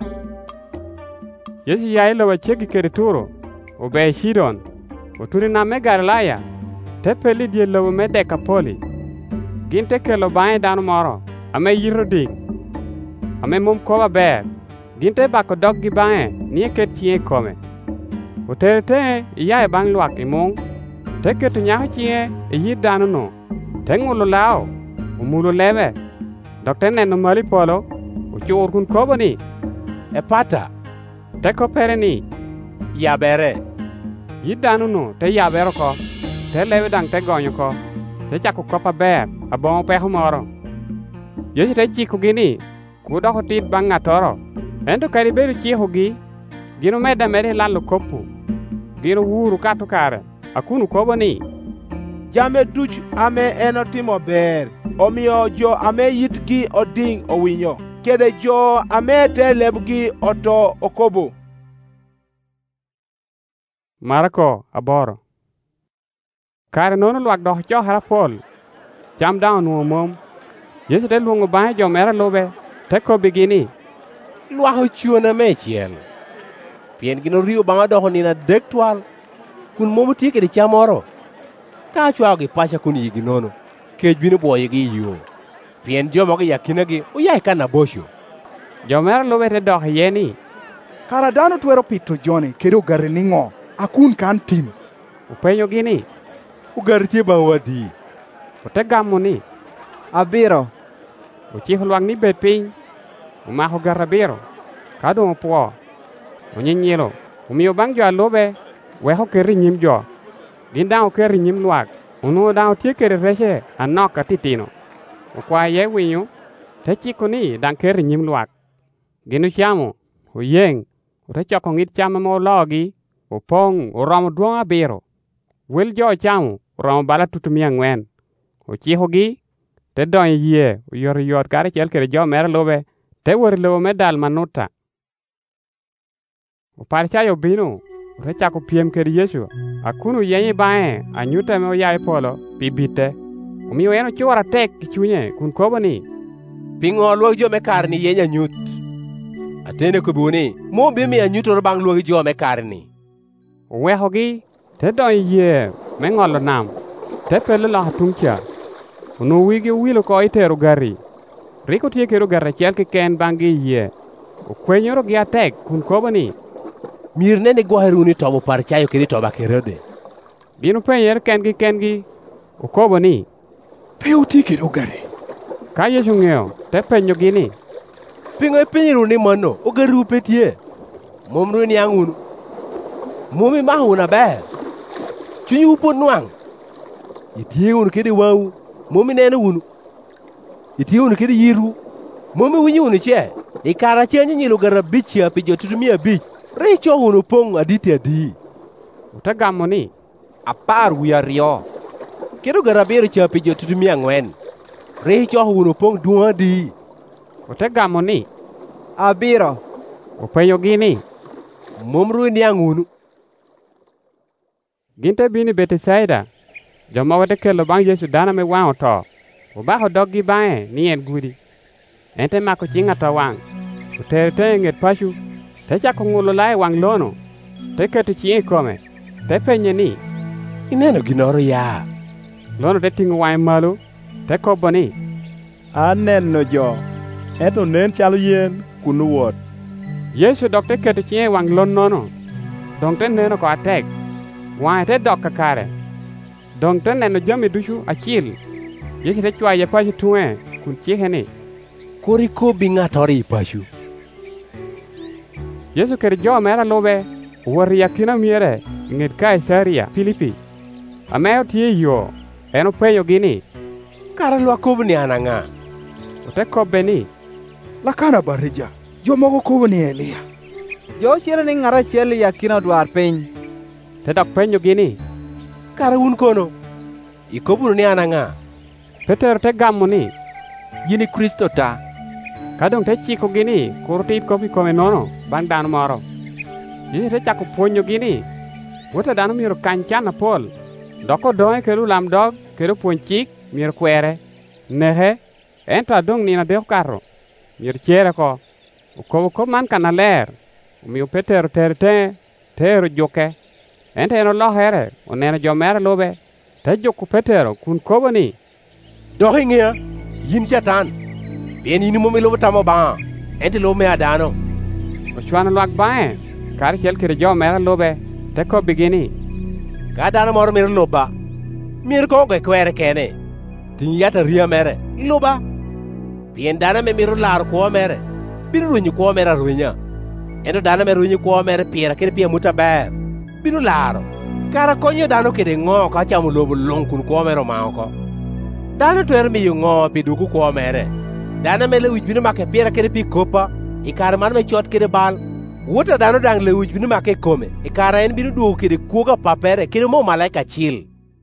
Yesu ya ilo wacheki kere turo. Obe Shidon. Oturi na me Galilaya. Te peli die lobo me Dekapoli. Ginte kelo bae dano moro. Ame yiro ding. Ame mum koba ber. Ginte bako dog gi bae. Nie ket chie kome. Otere te iya e bang luak imong. Te ketu nyaho chie e yir dano no. Te ngulo lao. Umulo leve. Dokte neno mali polo. Uchur kun koba ni. E pata. Te ko pere ni. Yabere. Yir dano no te yabero ko. Te leve dang te gonyo ko. Te chako kopa ber. Abong peho moro. Yesu te chiko gini. Kuda hotit bang ngatoro. Ento kari beru chiho gi. Gino meda mere lalo kopu. Gino wuru katu kare. Akunu kobo ni. Jame duch ame enotimo ber. Omiyo jo ame yitgi oding owinyo. Kede jo ame te lebgi oto okobo. Marko aboro. Kare nono luak doh cho harapol. Cham down nuo mom. Yesu te luongo bae jo mera lobe. Te ko begini. Luaho chuona me chiel. Pien gino rio banga doho nina dek twal. Kun momo tike di chamoro. Ka chwao gi pacha kun yigi nono. Kej bino boye gi yo. Pien jo mogi yakina gi uyai kana bosho. Jo mera lobe te doh yeni. Kara dano twero pito joni kere ugari ningo. Akun kan tim. Upenyo gini. Ugari tie bang wadi. Ute gamo ni. Abiro. Uchiho luang ni bet ping. Umaho garabiro. Kado upuo. Unyinyilo. Umiyo bang jo alobe. Weho keri nyim jo. Gindao keri nyim luak. Unu dao tie keri reshe. Anoka titino. Ukwa ye winyo. Te chiko ni dang keri nyim luak. Ginu chamo. Uyeng. Ute choko ngit chama mo logi. Upong uromo duong abiro. Wil jo chamo. Uromo bala tutumia ngwen. Uchiho gi. Te don yie. Uyor kare chel kere jo mera lobe. Te wori lobo me dal manuta. Uparichayo bino. Ute chako piem kere Yesu. Akunu yenye bae. Anyuta me uyai polo. Pibite. Umiyo eno chora tek kichunye. Kun kobo ni. Pingo luog jo me kar ni yenya nyut. Atene kubuni. Mo bimi anyuto bang luog jo me kar ni. Uweho gi. Te don yie. Me ngolo nam. Te pele la hatungcha. Unu wigi wilo ko itero gari. Riko tie kero gari chel ke ken bangi yie. Ukwenyoro gi atek kun kobo ni. Mir nene goheruni tobo parchayo kiri toba kerode. Ginu penyer kengi. Ukobo ni. Peo tie kero gari. Ka Yesu ngeo. Te penyo gini. Pingo e penyiru ni mano. Ugaru petie. Momru ni angunu. Momi mahu na ber. Chunyi upo nuang. Itie unu kede wau. Momi nene unu. Itie unu kede yiru. Momi winyi unu che. Ikara che nyilu gara bichi api jo tutumia bich. Richo unu pong aditi adi. Utagamo ni. Apar wia rio. Kedu gara biro che api jo tutumia ngwen. Richo unu pong duang adi. Utagamo ni. Abiro. Upenyo gini. Momru ni angunu. Ginte bini Betisaida. Joma wate kelo bang Yesu dana me wang oto. Ubaho doggi bae ni en gudi. Ente mako chinga to wang. Utere te nget pashu. Te chako ngulo lai wang lono. Te ketu chie kome. Te penye ni. Ineno ginoro ya. Lono te tingu wang malu. Te kobo ni. Aneno jo. Eto nen chalo yen kunu wot. Yesu dok te ketu chie wang lon nono. Dong te neno ko atek. Wang te dok kakare. Dong te neno jami dushu achil. Yesu te chwa ye pashu tuwe. Kun chie ni. Kori ko binga tori pashu. Yesu kede jo mere lube wor yakina miere nget Kaisaria Filipi. Ameo tie yo eno penyo gini, kara lwa kobo ni ananga. Ote kobe ni, Lakana Barija, jomogo kobo ni Elia. Jo sire ni ngara cheli yakina dwar piny. Te dok penyo gini, kara un kono, ikobo ni ananga. Petero te gamo ni, yini Kristo ta. Kadong te chiko gini kurtit kopi kome nono bang dano moro. Yesu te chako puonyo gini, wote dano miro kancana pol. Doko doe kelu lam dog, kelu puonj chik, miro kwere. Nehe, ento adong nina deo karo. Miro chere ko. Ukobo man kana ler. Umiyo Petero tero joke. Ento eno lohere, uneno jo mere lube. Te joko Petero kun kobo ni, dohi ngia, yin chatan. Bien ini mo milo tamo ba. Ente lo me adano. Ochwana lwak bae. Kari chel kire jo mere lube. Te ko bigini. Ka dano moro mere loba. Mir ko ge kwere kene. Tin yata ria mere. Loba. Bien dana me miro lar ko mere. Biru runyu ko mere runya. Endo dana me runyu ko mere pira kire pia muta ber. Biru laro. Kara konyo dano kede ngo ka chamu lobo long kun ko mere ma ko. Dano twer mi ngo pi duku ko mere. Dana me le wijbinu make pira kede pi kopa. Ikara man me chot kede bal. Wuta dano dang le wijbinu make kome. Ikara en binu duku kede kuga papere kede mo malaika chil.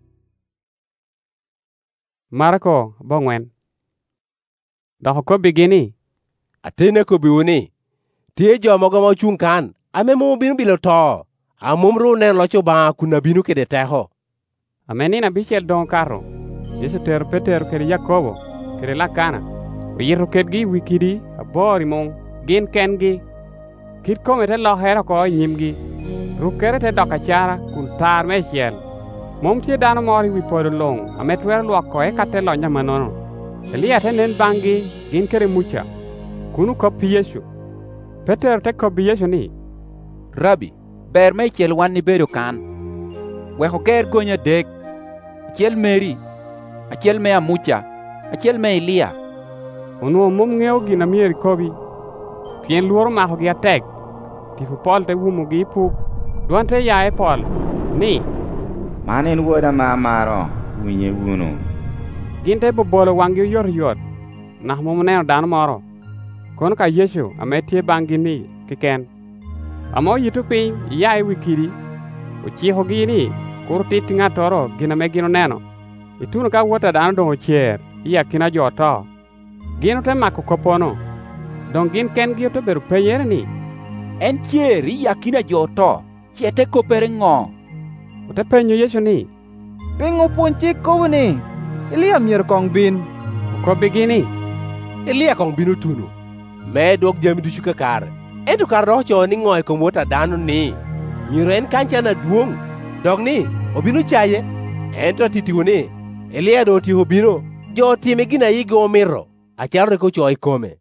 Marko bongwen. Doko ko bigini. Atene ko biuni. Tie jo mogo mo chung kan. Ame mo binu bilo to. Amumru ne locho ba kuna binu kede teho. Amenina bichel don karo. Yesu tero Petero kede Yakobo kede Lakana. Uyiro kedgi wikidi abori mong gin kengi. Kit kome te lohera ko nyimgi. Rukere te doka chara kun tar me chiel. Mom tie dano mori wipodo long. Ametwer luok ko kate lonya manono. Elia te nen bangi gin kere mucha. Kunu kopi Yesu. Petero te kopi Yesu ni, Rabi, ber me chiel wan ni bedo kan. Weko ker gonya dek. Achiel Meri, achiel me amucha, achiel me Elia. Unuo mom ngeo gina mieri kobi. Pien luoro mako gi atek. Tifu Pol te wumo gi ipuk. Duan te yae Pol. Ni, Man en wuoda ma maro, winye wuno. Gin te bobolo wangi yor. Nah mom neno dano moro. Kono ka Yesu ametie bangi ni kiken. Amo yitu piny yae wikidi. Uchiho gini kurtit ngatoro gina me gino neno. Ituno ka wuota dano dongo chier. Iya kina jo to. Gino te mako kopono. Dong gin ken gi to beru penyere ni. En chier iya kina jo to. Chiete kopere ngo. Ute penyo Yesu ni, Pingo punchi kobo ni. Elia mier kong bin. Ko bigini. Elia kong binu tunu. Me dok jami du chuka kar. Ento kar roh cho ni ngoy ko mota dano ni. Nyuren kancha na duong. Dog ni, obinu chaye. Ento titiwo ni. Elia do ti hobino. Jo time gina yigi omiro. Acharo ko cho ikome.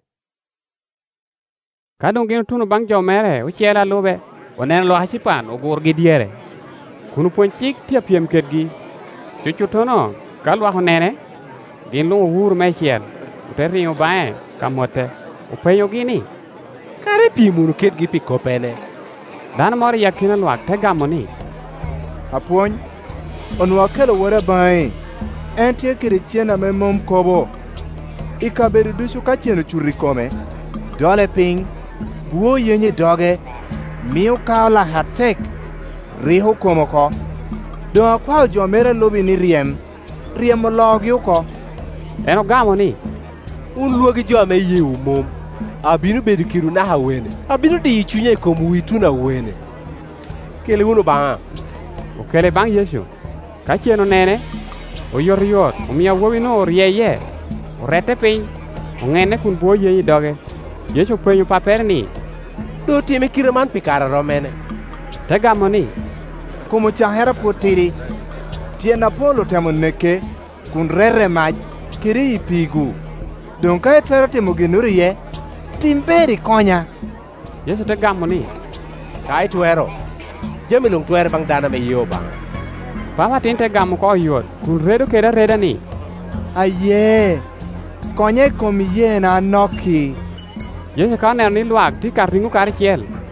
Kadong gino tunu bang jo mere uchiela lube. Onen lo hasipan ogur gi diere. Kunu ponchik tia piem kedgi. Chuchutono kalwa honene. Gin lu wur me chiel. Ute ringo bae kamote. Upenyo gini, kare pi munu kedgi pi kopene. Dano moro yakina luak te gamo ni, Apuony, onwa kelo wore bae. En tie kiri chiena me mom kobo. Ikabedo duchu ka chieno churi kome. Dole ping, buo yenye doge. Miu kao la hatek. Riho komo ko. Doa kwao jo mere lobi ni riem. Riem log yu ko. Eno gamo ni, Un luogi jo me yewu mom. Abinu bedu kiru na hawene. Abinu di chunye komu witu na wene. Kele uno banga. Ukele bang Yesu. Kachieno nene. Oyor. Umia wowi no orieye. Urete piny. Ungene kun buo yenyi doge. Yesu penyo papere ni, Do time kiraman pikara romene. te gamo ni, Kumu chahera potiri. Tiena polo temo neke. Kun rere maj. Kiri ipigu. Donka etero temo ginuri ye. Timberi konya. Yesu te gamo ni, Kai tuero. Jami lung tuere bang dana me yo bang. Papa tin te gamo ko yor. Kun redo keda reda ni, Aye. Konye komi ye na noki. Yesu ka neno ni luak ti kar ringu kar chiel.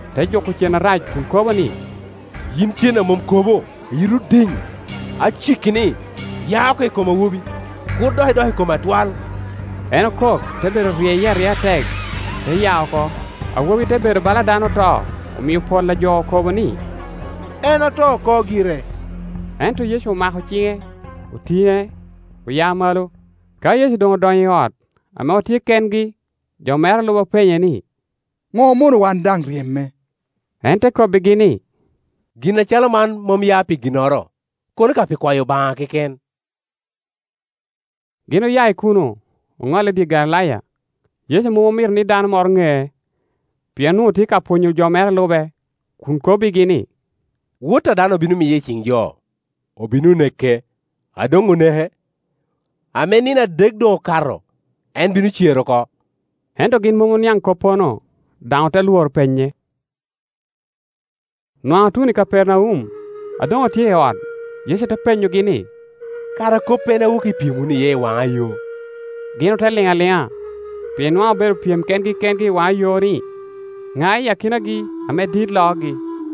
te joko cien arac kun kobo ni, yin cien amom kobo iru ding achikini yaw ko koma wubi kur dohi koma twal. En okok te bedo rie ria tek te yaw ko awuowi te bedo bala dano to omiyo pol la jo kobo ni. En oto ko gire. Ento Yesu omako cinge oting'e oya malo. Ka Yesu dong odonjo i ot ame otie kengi, jomera lubo penye ni, ng'o mono wan dang riemme? En te kobigi ni, gina chalo man mom ya pi ginoro kono ka pi kwayo bang'a keken. Gino yai kuno ong'ole di Galilaya. Yesu momir ni dano moro ng'eye pien nu ti ka puonyo jomera lube kun kobigi ni, Wuota dano binu miye ching jo obinu neke adongo nehe ame nina dek do karo en binu chiero ko. Ento gin momo niang kopono dang te luor penye. Nwang'o tuni Kapernaum adongo tie ot. Yesu te penyo gini, kara kopena wuki piemu ni ye wang'a yo. Gino te ling'a pien nwang'o bero piem kengi wang'a yo ni ng'ai akinagi ame dit logi.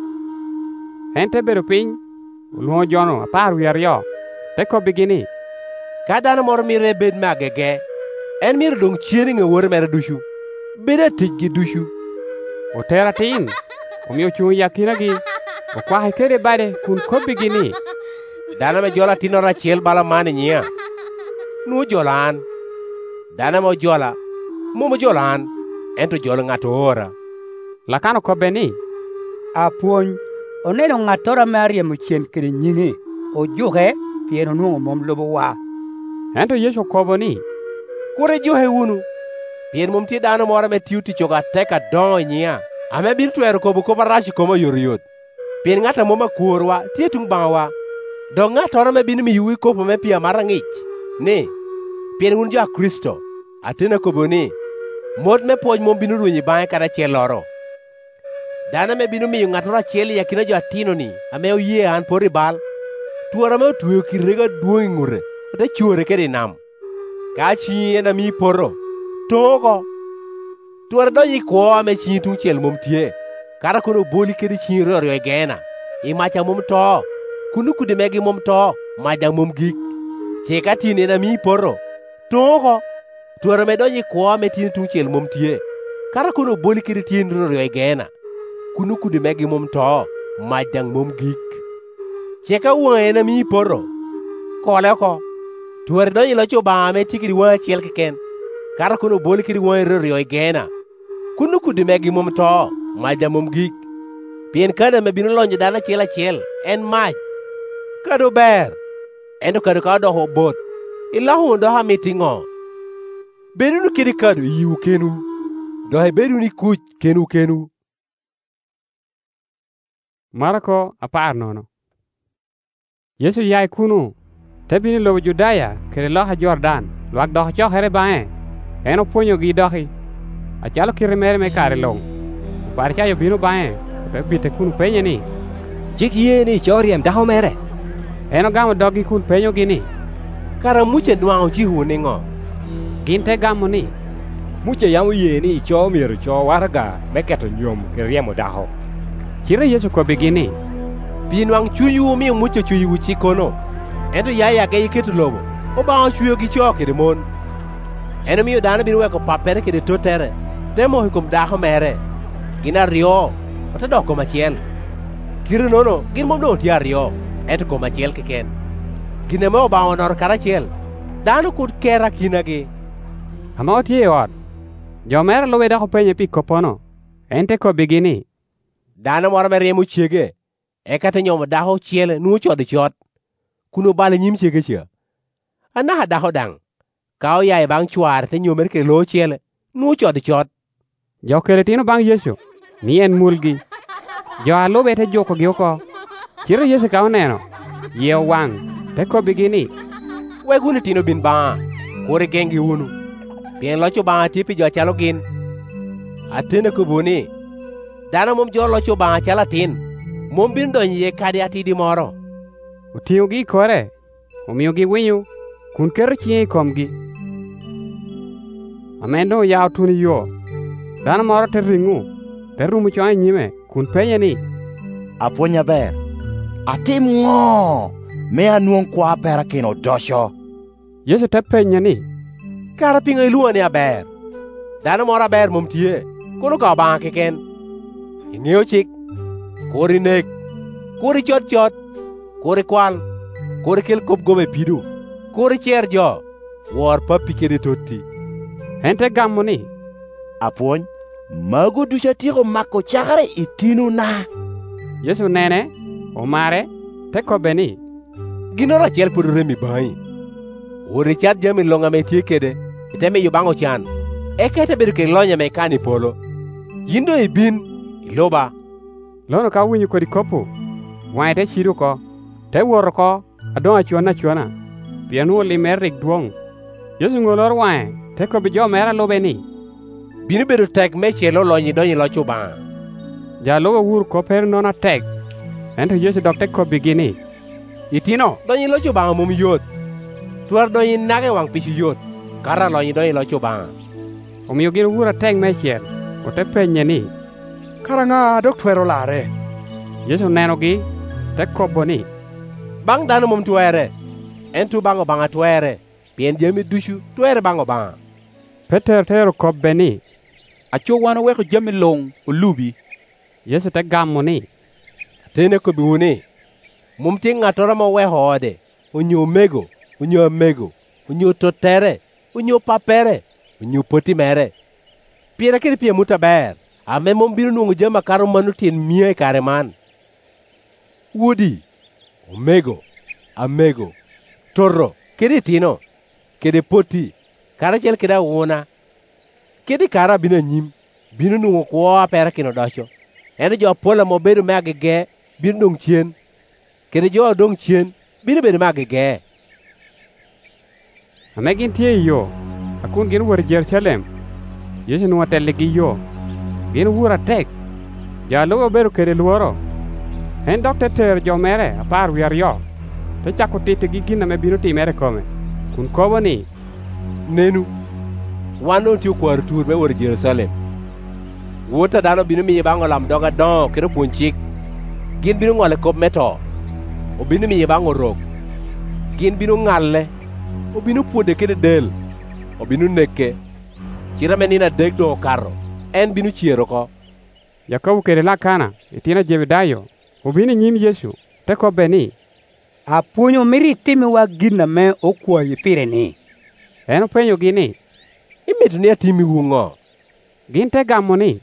En te bedo piny oluongo jono 12 te kobigi ni, ka dano moro mire bed me agege en miro dong chieni ng'e wore mere dushu bede tich gi dushu. Otera tin omiyo chung yakinagi okwake kede bade kun kobigi ni, dano me jola tinora achiel bala mane nyia nu jola an, dano mo jola momo jola an ento jola ng'ato ora. Lakano kobe ni, Apuony, oneno ng'atora mariemo chien kede nyinge ojuke pien onwong'o mom lobo wa. Ento Yesu kobo ni, kure juhe unu pien mom tie dano moro me tiu tichoga tek adongo nyia ame bin twero kobo rashi komo yoryot pien ng'ata moma kuorwa tie tung bang'wa dong ng'atora me bin miyuwi kopo me pia marang'ich ni pien un jo Kristo atena kobo ni mod me poj mom binu ruonyi bang'e kada chiel loro. Dana me binu miyo ng'atora achiel yakina jo atino ni ame oyie an pori bal tuora me otweyo kirega duong' ng'ure ote chuore kede nam ka chinye na mi poro toko tuora donyi kwo ame chinyi tung chiel mom tie kara kono boli kede chinyi roryo e gena imacha mom to kunu kude megi mom to maja mom gik cheka tine na mi poro toko tuora me donyi kwo ame tin tung chiel mom tie kara kono boli kede tin roryo e gena kunu kude megi mom to majang mom gik cheka wang'e na mi poro kole ko tuore donyi locho bang'a me tikiri wang'a chiel keken kara kono boli kiri wang'e roryo e gena kunu kude megi mom to majang mom gik pien kada me binu lonyo dana achiel en maj kado ber ento kado ka doho bot ilahu doha miting'o bedunu kiri kado iu kenu dohe beduni kuch kenu. Marko 10. Yesu yai kunu te bini lobo Judaya kede loha Jordan luak doho chokere bang'e en opuonyo gi dohi achalo kiri mere me kare long. Parchayo binu bang'e pe bite kunu penye ni, chik yie ni choriem daho mere? En ogamo dogi kun penyo gini, kara muche nwang'o chi hu ning'o? Gin te gamo ni, muche yamo yie ni cho miero cho warga me keto nyom ke riemo daho. Chire Yesu kobigi ni, pi nwang' chunyu umiyo muche chuyu chikono ento yaya ke iketo lobo obang'o chuyo gi cho kede mon eno miyo dano binu weko papere kede totere temo hikom daho mere gin aryo ote dok komachiel kire nono gin mom dong tie aryo ento komachiel keken gine me obang'o nor karachiel dano kud kera kinagi. Ama otie ot jomera luwe dako penye pi kopono en te kobigi ni, dano moro me riemo chiege eka te nyomo daho chiel nuo chod chot kuno bale nyim chiege chia anaha daho dang ka oyaye bang chwar te nyomer ke lo chiel nuo chod chot. Jo kele tino bang Yesu ni en mulgi jo alube te joko gi oko. Chiro Yesu ka oneno yeo wang te kobigi ni, weguni tino bin bang'a kore gengi unu pien locho bang'a tipi jo chalo gin atene kubuni dano mom jo locho bang'a chalo tin mom bin donye kadi atidi moro. Oting'o gi kore omiyo gi winyo kun kero chieng' komgi. Amendo yaw tuni yo dano moro te ring'u te rumo chon e nyime kun penye ni, apuonj aber, atim ng'o me anwong kwa pera kino docho? Yesu te penye ni, kara pingo iluongo ni aber. Dhano moro aber mom tie, kono ka bang'a keken. Ing'eyo chik, koro inek, koro ichot, koro ikwal, koro ikel kop gobe pido, koro ichier jo, wor papi kede totti. En te gamo ni, apuonj, mago duto atieko mako chakre itinu na. Yesu nene, omare, te kobe ni, ginoro achiel pod remi bang'i. Or ichad jami longa me tie kede, iteme yu bang'o chan, eka itebedo kede lonya me kani polo. Yindo ibin, iloba. Lono ka winyo kodi kopo, wang'e te chido ko, te woro ko, adong achuana, pianu olime rik duong'. Yesu ng'olor wang'e, te kobe jo mera lobe ni, bino bedo tek me chielo lonyi donyi locho bang'a. Ja lobe wur ko per nona tek, ento Yesu dok te kobe gini, itino, donyi locho bang'a mom yot. Twar donyi nage wang pichu yot, kara lonyi donyi locho bang'a. Omiyo gin wura tek me chiel, ote penye ni, kara ng'a dok twero lare? Yesu nenogi, te kobo ni, bang' dhano mom twere, ento bang'o bang'a twere, pien jami duchu twere bang'o bang'a. Peter tero kobe ni, acho wan oweko jami long olubi. Yesu te gamo ni, tene kobi uni, mom ting' ng'atoro moweho ode, onyo omego, onyo amego, onyo totere, onyo papere, onyo poti mere. Piera kiri pia muta ber, ame mom biro nuongo jama karo manu tin mia e kare man. Wudi, omego, amego, torro, kiri tino, kede poti, kara chel keda una. Kedi kara bina nyim, bino nuongo kuoa pera kino docho. Ene jo pola mo bedo me agege, bino dong chien. Kede jo dong chien, bino bedo me agege. Ame gin tie yo, akun gin wur Jerusalem. Yesu nuwa tele gi yo, gin wura tek. Ja lobo bedo kede luoro. En dok te ter jo mere apar wiar yo, te chako tite gi gina me bino timere kome. Kun kobo ni, nenu, wano tiyo kwar tur me wur Jerusalem. Wuta dano bino miye bang'o lam doga don kero punchik. Gin bino ng'ole kop meto, o bino miye bang'o rok. Gin bino ng'alle, o bino puode kede del, o bino neke. Chira menina dek do karo, en bino chiero ko. Yakobo kede Lakana, itina Jebedayo, o bino nyim Yesu, te kobe ni, apuonyo miri timi wa gina me okwayi pire ni. En openyo gini, imeto ni atimi wung'o? Gin te gamo ni,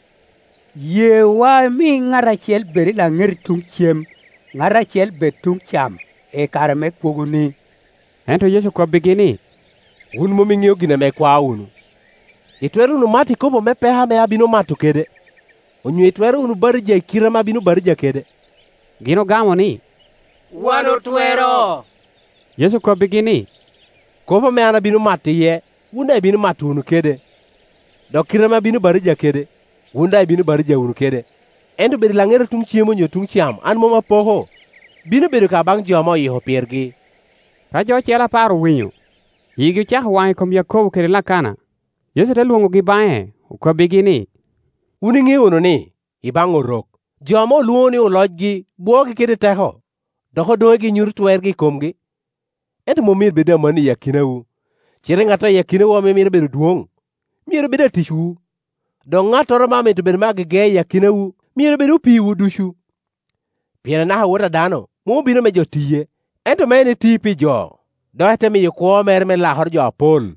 ye wa mi ng'ara chiel beri la ng'er tung chiem, ng'ara chiel bet tung cham, e kare me kwogo ni. Ento Yesu kobe gini, un moming'eyo gina me kwa unu. Itwero unu mati kobo me peha me abino mato kede. Onyo itwero unu barija ikira ma bino barija kede. Gino gamo ni, wano twero. Yesu kobe gini, kobo me ana bino matiye, unda bino mato unu kede. Dokira ma bino barija kede, unda bino barija unu kede. Endo bedi lang'ero tung chiemo nyo tung cham, an moma poho. Bino bedo ka bang' jomo yiho pirgi. Ka jo chela paro winyo, yigi chak wang'e kom Yakobo kede Lakana. Yesu te luongo gi bang'e, okobe gini, uning'eyo unu ni, ibang'o rok. Jomo luongo ni ulojgi, buogi kede teho. Doko donge gi nyur twergi komgi. Ento momir bedo amani yakinau. Chire ng'ato yakinau ame mire bedo duong'. Mire bedo tishu. Dong ng'atoro mame to bedo magege yakinau. Mire bedo piwu dushu. Piera naha wuta dano, mo bino me jo tiye. Ento mene tipi jo. Dohete mi yukwo mere me lahor jo apol.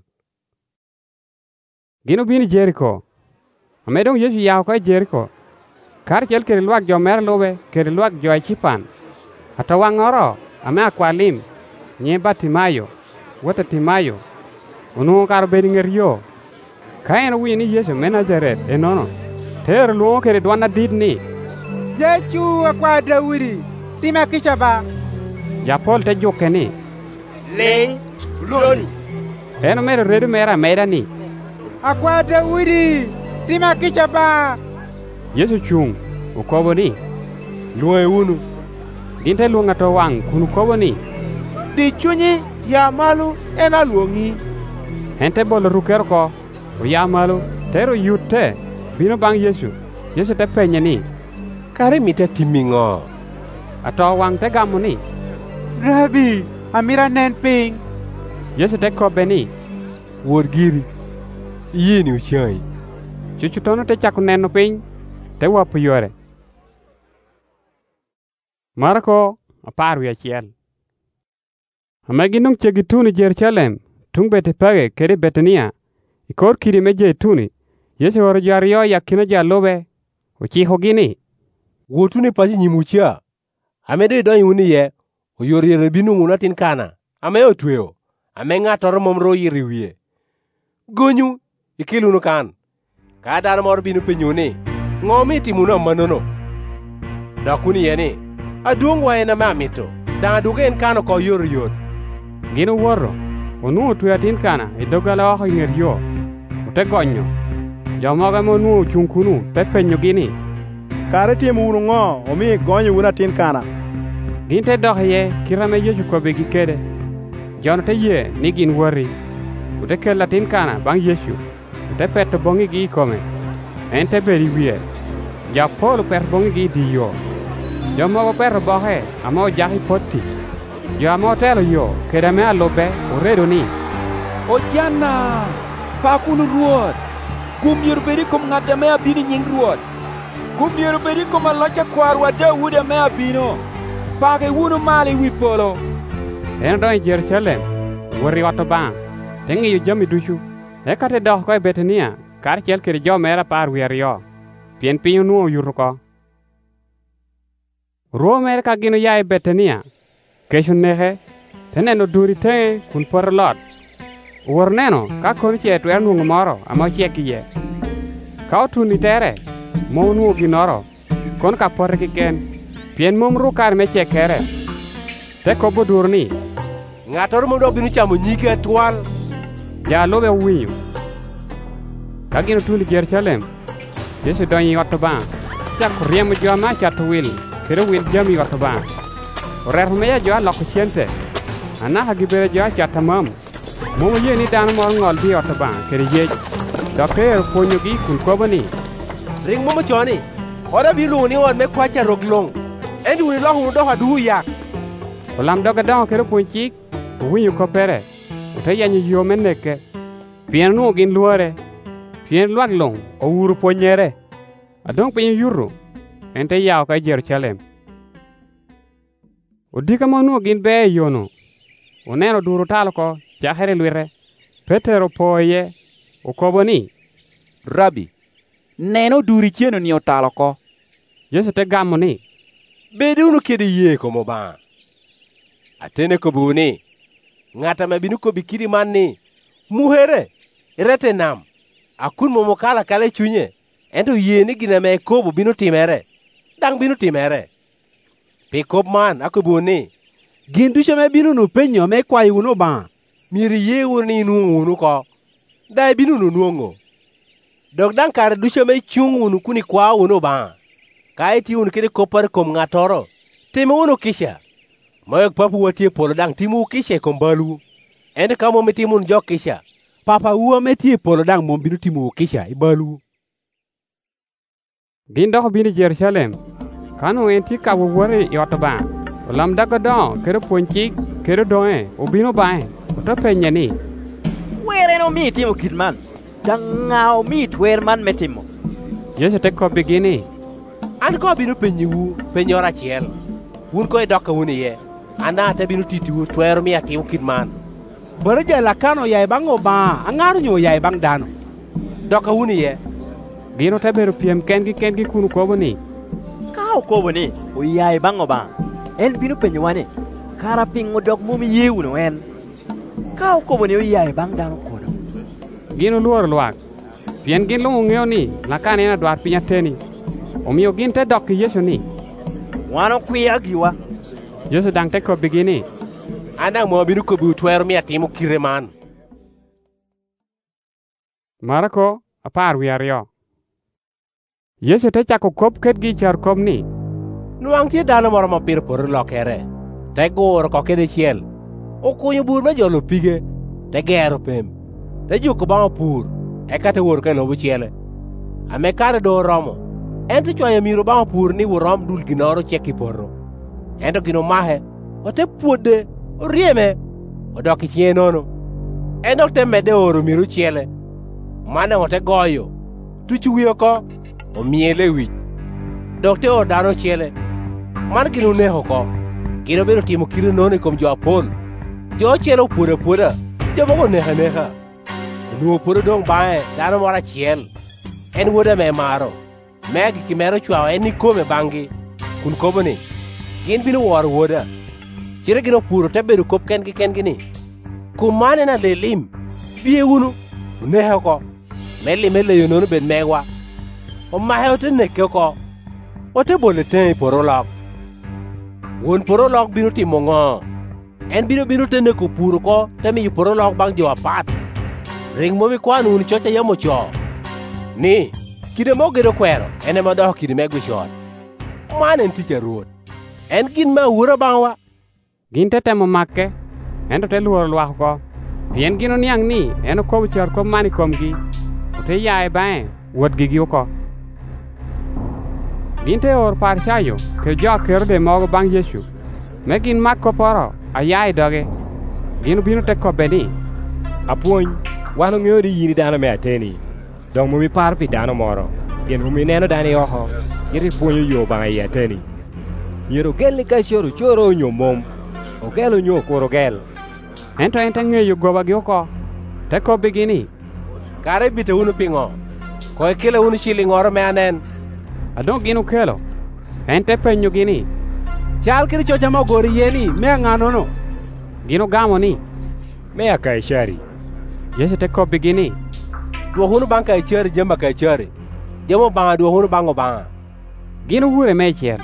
Gino bini Jericho. Amedong Yesu yao ko Jericho. Kar chel kede luak jo mer lobe, kede luak jo achipan. Ata wang'oro, ame akwalim, nye Batimayo, wata Timayo. Unu kar bedi ng'er yo. Ka en winyo ni Yesu me Nazaret enono. Ter luongo kede dwana dit ni, Yesu akwa Daudi, tima kicha ba. Japol te juke ni, Ling, loni. Eno mere redu mera meda ni, akwa Daudi, tima kicha ba. Yesu chung, ukobo ni, luoe unu. Ginte luonga to wang, kunu kobo ni, di chunyi ya malu ena luongi. Ente bolo rukero ko, o ya malu, tero yute, bino bang Yesu. Yesu te penye ni, kare mita timi ng'o? Ato wang te gamo ni, Rabi, amira nen piny. Yesu te kobe ni, Wuod giri, iyie ni uchai. Chuchu tono te chako neno piny, te wapo yore. Marko 11. Ame ginung chegi tuni Jerusalem, tung Betepage kede Betania, ikor kiri me Jeituni, Yesu oro jo ariyo yakina jalobe, ochiho gini. Wotuni pachi nyimucha. Amede donyi uni ye, oyori yere binu ng'una tin kana. Ame otweo, ame ng'atoro momro yiri wiye. Gonyu, ikilunu kan. Ka dano moro binu penyuni, ng'omi timuna manono. Dokuni ye ni, aduong' wa en ame amito, dang aduge en kano ko yor yot. Gino woro, onu otweo tin kana, idogala oko ing'er yo, ote gonyo. Jomoga monu chungkunu, te penyo gini. Kare timo unu ng'o, omi gonyo una tin kana. Gin te dok ye, kirame Yesu kobe gi kede. Jono te ye, ni gin wari. Ute kel latin kana, bang Yesu. Ute peto bongi gi ikome. En te beri wiye. Ja polo peto bongi gi di yo. Jo mogo peto bohe, ama ojaki poti. Jo ama otelo yo, kede me alobe, uredo ni. Ojana, pakunu Ruoth. Kum yor bedi kum ng'at ame abino nying Ruoth. Kum yor bedi kum alocha kwarwa Daudi ame abino. Pake wuno mali wi polo. En donyi Jerusalem, wori wato bang. Te ng'iyo jami duchu. Eka te dok ko Betania, kar chiel kede jo mera 12. Pien piny onuo yuro ko. Ruo mere ka gino ya Betania. Kesho nehe, te neno duri tenge kun por lot. Uwor neno ka koni che twer nungo moro ama chiek iye. Ka otuni tere, mo nuo ginoro, kon ka porre kiken, pien mom ru kar me chekere. Te kobo dur ni, ng'atoro mondo binu chamo nyike atwal. Ja lobe winyo. Ka gino tuni Jerusalem, Yesu donyi otto bang, chako riemo jo ma chato wil, kere wil jami otto bang. Orer meya jo loko chiente, anaha gibere jo chata mam. Momo ye ni dano moro ng'ol bi otto bang, kere yej. Dokero ponyo gi kun kobo ni. Ring momo choni, ora bi lungo ni on me kwacha roglong. Endi uni loho unu doha duhu yak. Olam doga dongo kere pon chik, winyo kopere, ute yanyo yo meneke. Pien nuo gin luore, pien luag long, o uru ponyere. Adong pinyo yuru, ente yao ka Jerusalem. Odika mo nuo gin be yono. Oneno duro talo ko, chahere lwire. Petero poye, ukobo ni, Rabi, neno duri chieno ni otalo ko. Yesu te gamo ni, bede unu kede yie komo ba. Atene kobo ni, ng'ata ma binu kobi kidi man ni, muhere, irete nam. Akun momo kala kale chunye, ento yie ni gina me kobo binu timere, dang binu timere. Pi kob man, akobo ni, gin duche me binu nu penyo me kwayo unu ba. Miri ye uni nuongo unu ko, dai binu nu nuongo. Dok dang kare duche me chung unu kuni kwa unu ba. Ka iti unu kede kopar kom ng'atoro, timo unu kisha. Mayok papu watie polo dang timu kisha kom balu. Ende kamo me timu njo kisha. Papa uwa me tie polo dang mom binu timu kisha ibalu. Gin doko bini Jerusalem, kanu enti ka wuwari yoto ba. Olam daga don, kere ponchik, kere doe, ubino bae, uto penye ni. Were no mi timo kidman, dangao mi twer man metimo. Yesu te ko begini. An ko binu penyi wu, penyora chiel. Un ko doka uni ye, anda te binu titi wu twer mi atimo kidman. Baraja lakano yai bango ba, angaru nyo yai bang dano. Doka uni ye. Gino te beru piem kengi kunu kobo ni. Kao kobo ni, o yai bango ba. En binu penywane, kara pingo dok mumi yewu no en. Kao kobo ni o yai bang dano kodo. Gino luor luak. Pien gin lungo ngeo ni, lakane ena dwar pinya teni. Omiyo gin te dok Yesu ni. Wano kuya giwa. Yesu dang te ko begini. Anda mo binu ko bu twer mi atimo kireman. Marko 12. Yesu te chako kop ket gi char kom ni. Nuang tie dano moro ma pir por lokere. Te goro ko kede chiel. Okunyo bur me jolo pige. Te gero pem. Te juko bang pur. Eka te wor ke lobu chiele. Ame kare do romo. ento chwanyo miro bang'o pur ni wurom dul ginoro cheki porro. Ento gino mahe, ote puode, orieme, odok ichie nono. Ento te mede oro miro chiele, mane ote goyo, tuchu wiyo ko, omiele wich. Dok te oro dano chiele, mane gino neho ko, gino bedo timo kiro nono kom jo apol. Jo chielo puoda, jo mogo neha. Nuo puoda dong bae, dano mora chiel. En wuoda me maro. Megi kimero chwao en ni kome bangi. Kun kobo ni. Gin bino waro wuoda. Chire gino puro te bedo kop ken ni. Kumane na lelim. Bie unu. Neha ko. Meli yo nono ben megwa. O mahe ote neke ko. Ote bole ten porolok. Won porolok bino timo ngo. En bino te neko puro ko. Temi yu porolok bang jo apat. Ring momi kwanu uni chocha yamo cho. Ni. Kide mogedo kwero, ene madoho kide megwe shot. Man en ticha ruot. En gin ma ura bangwa. Gin te temo makke, ento te luoro luako ko. Pien gino niang ni, eno kobo chor kom mani komgi. Ote yae bae, wuot gigi uko. Gin te or parshayo, ke jo kero de mogo bang Yesu. Me gin mak ko poro, a yae doge. Gino bino te ko beni. Apuony, wano ng'eyo ni yini dano me ateni. Dong mumi par pi dano moro, pien mumi neno dani oho, kiri puonyo yo bang ai ateni. Yero gel ka choro nyo mom, ogelo nyo koro gel. Ento ng'eyo goba gi oko, te ko begini. Kare bite unu pingo, ko kele unu shilling oro me anen. Adong gino kelo, ente penyo gini. Chal kiri chocha ma gori yeni, me ng'ano no. Gino gamo ni. Me a Kaisari. Yesu te ko begini. Duohunu bang Kaisari jamba Kaisari. Jamo banga duohunu bango banga. Gino wure me chiel.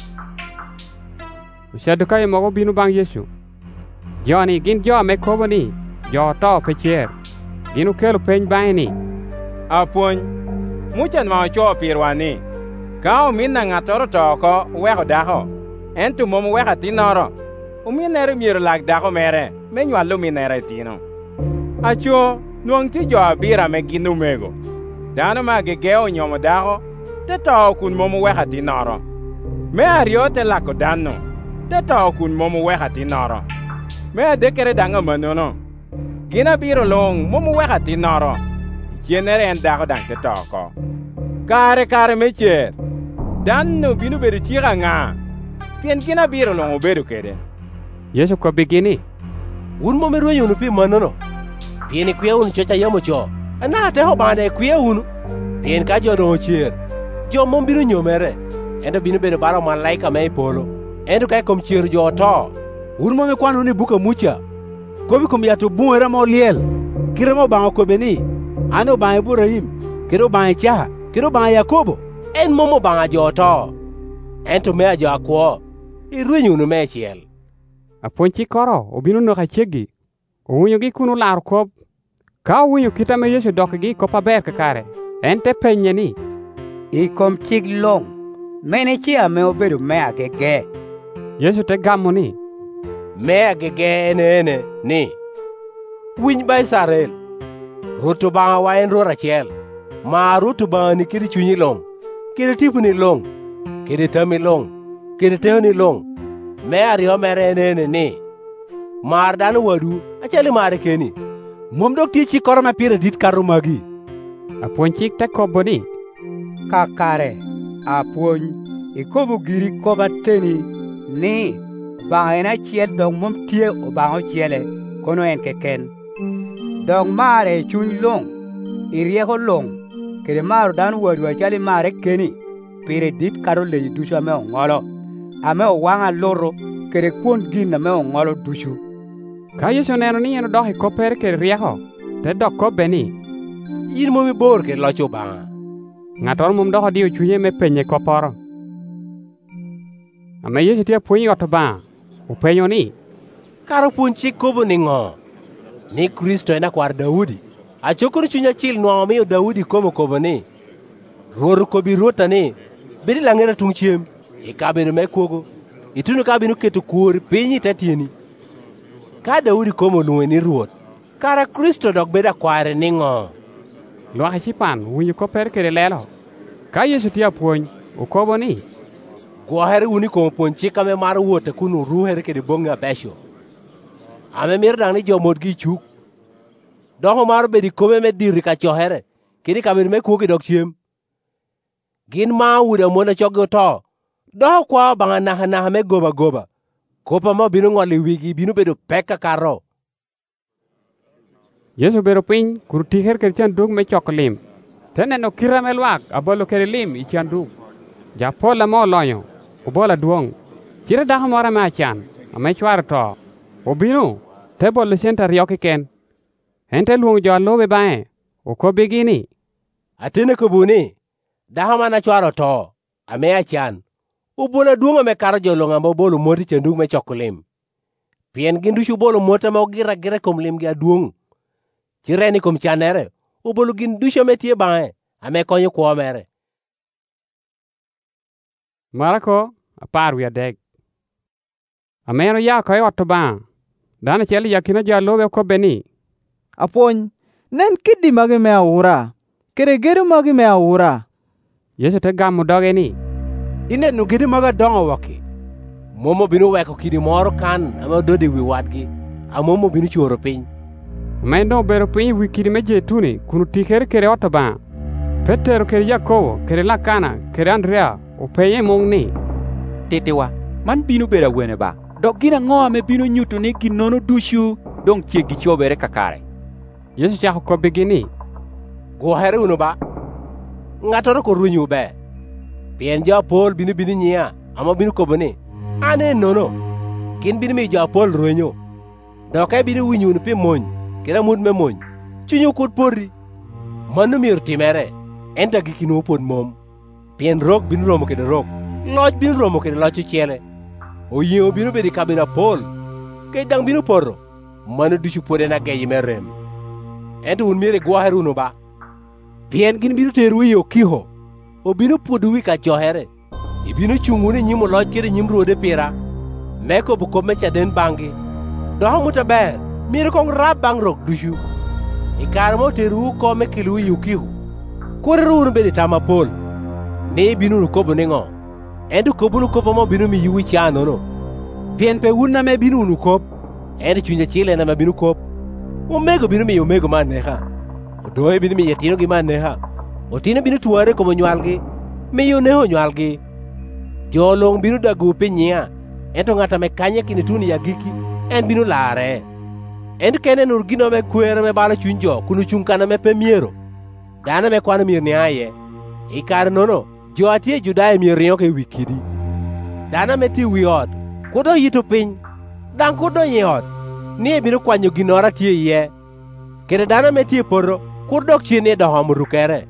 Usaduka yo mogo binu bang Yesu. Joni gin jo me kobo ni, jo to pechier. Gino kelo peny bae ni. Apuony, muchan ma ocho pirwani. Ka umin na ng'atoro to ko weko dako. Entu mom weka tinoro. Uminere miero lag dako mere, me nywalo minere tino. Acho, nuang ti jo abira me ginu mego. Dano ma gegeo nyomo dako, te to kun mom weka tinoro. Me ario te lako dano, te to kun mom weka tinoro. Me adekere danga manono. Gina biro long mom weka tinoro. Kienere en dako dang te toko. Kare me cher. Dano binu beru tira nga. Pien gina biro long oberu kede. Yesu ko begini. Un mo meru yunu pi manono. Pien kwe un chocha yamo cho. Ana te ho bande kwe un. Pien ka jo do cher. Jo mo binu nyomere. Endo binu beru baro malaika me polo. Endo kai kom cher jo to. Un mo me kwanu ni buka mucha. Kobi kom ya to buera mo liel. Kiremo bango ko beni. Ano ba Ibrahim. Kero ba Cha. Kero ba Yakobo. En momo banga jo to. Ento me ajo akwo. Irwenyu no me chiel. Apuonchi koro, obino no kachegi. Owinyo gi kunu lar kop. Ka owinyo kita me Yesu dok gi kopa ber kakare. Ente penye ni. Ikom chig long. Mene chia me obedo me agege. Yesu te gamo ni. Me agege ene ni. Winy ba Israel. Ruto banga wa en rora chiel. Ma ruto banga ni kiri chunyi long. Kiri tipu ni long. Kiri tami long. Kiri teo ni long. Me ario mere ene ni. Mar dano wadu. Achali mare keni. Mom dok ti chi koro ma pire dit karo magi. Apuonchi te kobo ni. Kakare. Apuony. Ikobo giri koba teni. Ni. Banga ena chiel dong mom tie o bango chiele. Kono en keken. Dong mare chuny long. Irieko long. Kede maro dano wadu achali mare keni. Pire dit karo le dusha me ongolo. Ame owanga loro. Kede kuon gina me ongolo dushu. Ka Yesu neno ni eno dohi kopere kede rieko. Te dok ko beni. Yin momi bor kede locho banga. Ng'ator mom doho dio chunye me penye koporo. Ame Yesu tia puonyi oto banga. Upenyo ni. Karo puonchi kobo ni ngo. Ni Kristo ena kwar Daudi. Achokoro chunya chil nuango miyo Daudi kobo ni. Ruoru kobi ruota ni. Bidi langera tung chiem. Ikabino me kogo. Itunu kabino keto kuori pinyi tetieni. Ka Daudi komo luwe ni ruot. Kara Kristo dok beda kware ni ngo. Lwaka chipan winyo kopere kede lelo. Ka Yesu tia puonyi. okobo ni, gwohere uni kom puonj chik ame mar wuotho kun uruhere kede bong'e abesho. Ame mir dang ni jomot gi chuk. Doho mar bedi kome me diri ka chohere, kidi kabir me kuogi dok chiem. Gin ma wuda mona chogi to, doho kwa banga naha me goba. Kopa ma binu ng'oli wigi binu bedo peka karo. Yesu bero piny kur tiher kede chanduk me choko lim. Teneno kira me lwak abolo kede lim I chanduk. Japola mo lonyo, ubola duong. Chire daho mora me achan, ame chwar to. Obinu, te bolo senta rioki ken. Ente luong jo lobe bae, ukobi gini. Atene kubuni, daho mana chwaro to, ame achan. Ubola duong ame karo jo longa mo bolo moti chanduk me choko lim. Pien gindushu bolo mota mo gira kom lim gi aduong. Chire ni kom chanere, ubolo gindushu me tie bae, ame konyo kwa mere. Marako, apar wi adek. Ameno ya koy otto ba. Dana cheli yakina jo lobe ko beni. Apuony, nen kidi magi me aura. Kere gedo magi me aura. Yesu te gamo doge ni. Inenu gidi maga dongo waki. Momo binu weko kidi moro kan ama dodi wi wadgi. Amomo binu chuoro piny. Mendo bero piny wi kidi me jetuni kunu tikere kere otto ba. Petero kere Yakobo kere Lakana kere Andrea upenye mong ni. Tetewa, man binu bera wene ba. Dok gina ngoa me binu nyuto ni ginono dushu dong chiegi chobere kakare. Yesu chako ko begini. Gwohere unu ba. Ngatoro ko runyu be. Pien jo pol binu nyia ama binu koboni. Ane nono. Kin binu mi jo pol runyu. Doke binu winyu unu pi mony. Kira mud me mony. Chunyu kut pori. Manu mir timere. Enta gikinu pod mom. Pien rok binu romo kede rok. Loj binu romo kede loch chiele. Oyieo binu bedi kabina pol. Kej dang binu porro. Manu dushu pode na geyi merem. Ento un mire gwohere unu ba. Pien gin binu teru iyo kiho. O binu pudu wika chohere. Ibinu chunguni nyimu loj kede nyim ruode pira. Meko buko mecha den bangi. Doha muta ber. Mire kong rab bang rok dushu. Ikaramo teru ko me kilu iyo kiho. Kore unu bedi tama pol. Ne binu nukobo ningo. Endo kobo nukobo mo binu mi yuwi chano no. Pien pe unna me binu nukop. Endo chunja chile na me binu kop. Omego binu mi omego man neha. Odoe binu mi yetino gi man neha. Otino binu tuware komo nyualgi. Mi yo neho nyualgi. Jolong binu dagu pinyia. Ento ngata me kanya kini tuni ya giki. En binu lare. Endo kene nurgino me kuere me bala chunjo. Kunu chunkana me pe miero. Dana me kwana mir ni aye. Ikar nono. Jo atie judae mi riyo ke wikidi. Dana meti wiot. Kudo yito piny. Dan kudo yiot. Ni binu kwanyo ginora tie ye. Kede dana meti poro. Kudok chini da homurukere.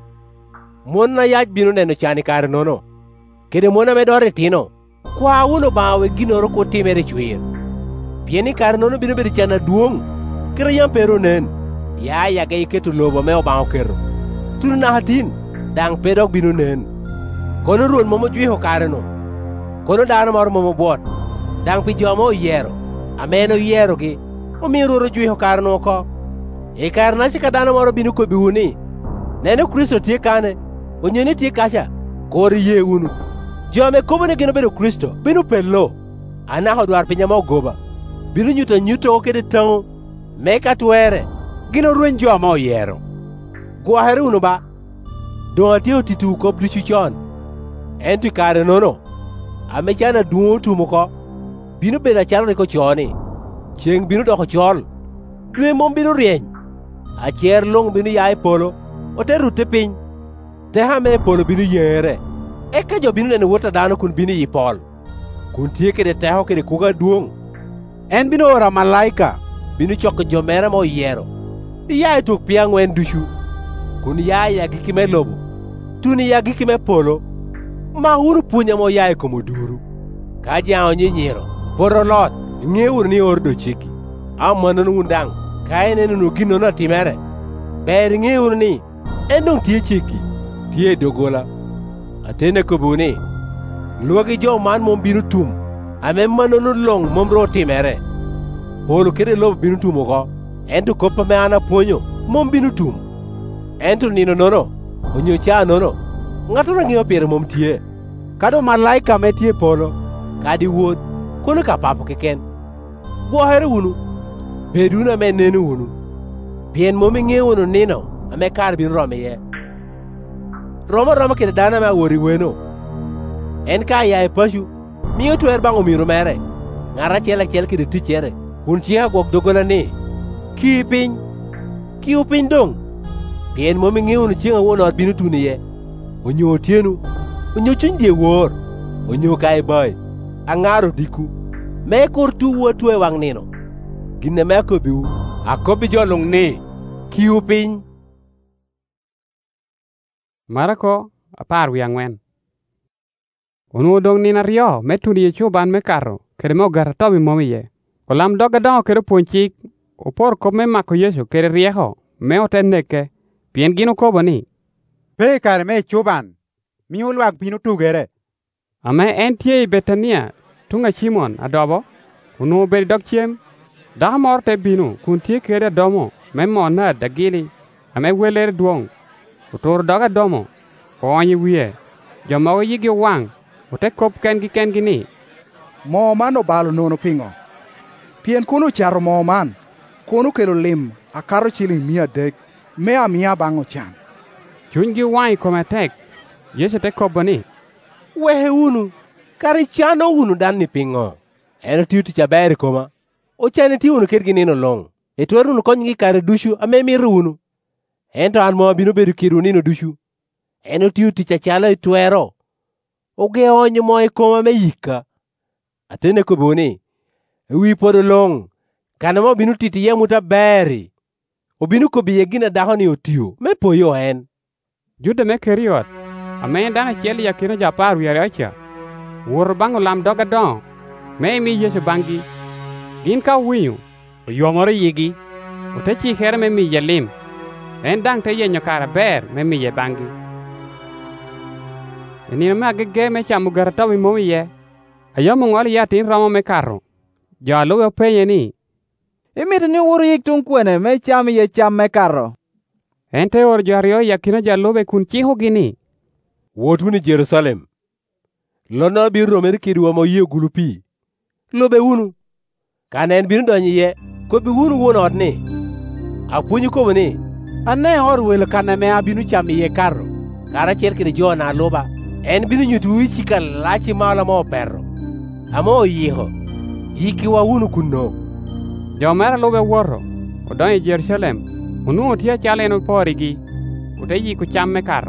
Mona yaj binu neno chani kar nono. Kede mona me dore tino. Kwa uno bawe ginoro kutimere chwir. Pieni kar nono binu bedi chana duong. Kere yam pero nen. Ya yaga iketu lobo meo bao kero. Tunu na hatin. Dang pedok binu nen. Kono ruon momo jwiho kare no. Kono dano moro momo bot. Dang pi jomo yero. Ameno yero gi. Omi ruro jwiho kare no ko. E kare nasi ka dano moro binu ko biuni. Neno Kristo tie kane. Onyeni tie kacha. Kori ye unu. Jome kobo ne gino bedo Kristo. Binu pelo. Anaho dwar pinya mo goba. Binu nyuto okede tang. Meka tuere. Gino ruen jomo yero. Gwahere unu ba. Donga tiyo titu kop du chuchon. Enti kare nono. Amechana duo tumo ko. Binu beda chalo reko choni. Cheng binu doko chol. Due mom binu rieny. Acher long binu yae polo. Ote rute piny. Teha me polo binu yere. Eka jo binu nene wota dano kun binu yipol. Kun tiye kede teho kede kuga duong. En binu ora malaika. Binu choko jo mera mo yero. Yae tuk pia ngwen dushu. Kun yae ya gikime lobo. Tuni ya gikime polo. Ma uru punya mo yae komo duru. Kaja onye nyiro. Poro lot. Ngeur ni ordo chiki. Amano undang. Kaine nunu gino na timere. Ber ngeur ni. Endong tie chiki. Tie dogola. Atene kubuni. Luagi jo man mom binu tum. Ame manonu long mom ro timere. Polo kere lob binu tumo ko. Entu kopa me ana ponyo. Mom binu tum. Entu nino nono. Onyo cha nono. Ngato rangi mapere mom tie. kado malaika me tye polo kadi wod kono ka papo keken. Gwohere unu, bedunu ame neno unu, pien momi ng'eyo unu nino ame kar biro romo iye. Romo kede dano ame awori weno. En ka yaye pashu miyo twer bang' omiro mere, ng'ara achiel kede tichere. Kun chieng' agwok dogona ni, kiu piny dong, pien momi ng'eyo unu chieng' awuon ot bino tun iye. Onyo otienu, onyo chuny die wor, onyo ka ibai, ang'aro diku, me kur tu wuotu e wang' nino. Ginne me akobiu, akobi jolung' ni, kiu piny. Marako 14. Onu dong nina rio metuni ye chuban me karo kere mo gara tobi momiye. Kolam doga dongo kere ponchik opor ko me mako Yesu kere rieho me oteneke pien gino kobo ni. Pe kare me chuban mi ulwak pinu tugere. Ame en tie i Betania tunga Simon adobo onu beri dok chiem daha morte binu kun tie kere domo me mona dagili ame welere duong utor doga domo ko onyi wiye jomo yigi wang ote kop kengi ni mo man obalo nono pingo pien kuno charo mo man kuno kelo lim akaro chiling 300 me amia bango chan chungi wang kometek Yesu te koboni wehe unu kari chano unu dan ni pingo eno tiuti chaberi koma o chane ti unu kergi nino long etweru unu konyi kare dushu ame miru unu ento an mo bino bedu kiru nino dushu eno tiuti chachala etwero oge onye mo ikoma me yika atene koboni wi podo long kana mo binu titi ye muta beri obinu kobiye gina daho ni otiu me poyo en Juda me keriot ame dana cheli yakino japar wi aracha wor bango lam doga don me mi Yesu bangi gin ka winyu oyomoro yigi otechi here me mi yalim en dang te yenyo kara ber me mi ye bangi ni ma gege me chamu garata wi mo ye ayomo ngol ya tin ramo me karo jalo yo penye ni imit ni wuri yik tung kwene me cham ye cham me karo ente or jario yakino jalobe kun chiho gini wotu ni Jerusalem lona bi romer kidu mo ye gulupi lobe unu kanen binu donyi ye ko bi unu won odni apunyi ko ni ane or wel kaname abinu cham ye karo kara cherkide jona loba en binu nyutu wichika lachi mala mo perro amo yiho yiki wa unu kunno jomera lobe woro odonyi Jerusalem unu tia chale no porigi ute yi ku chamme karo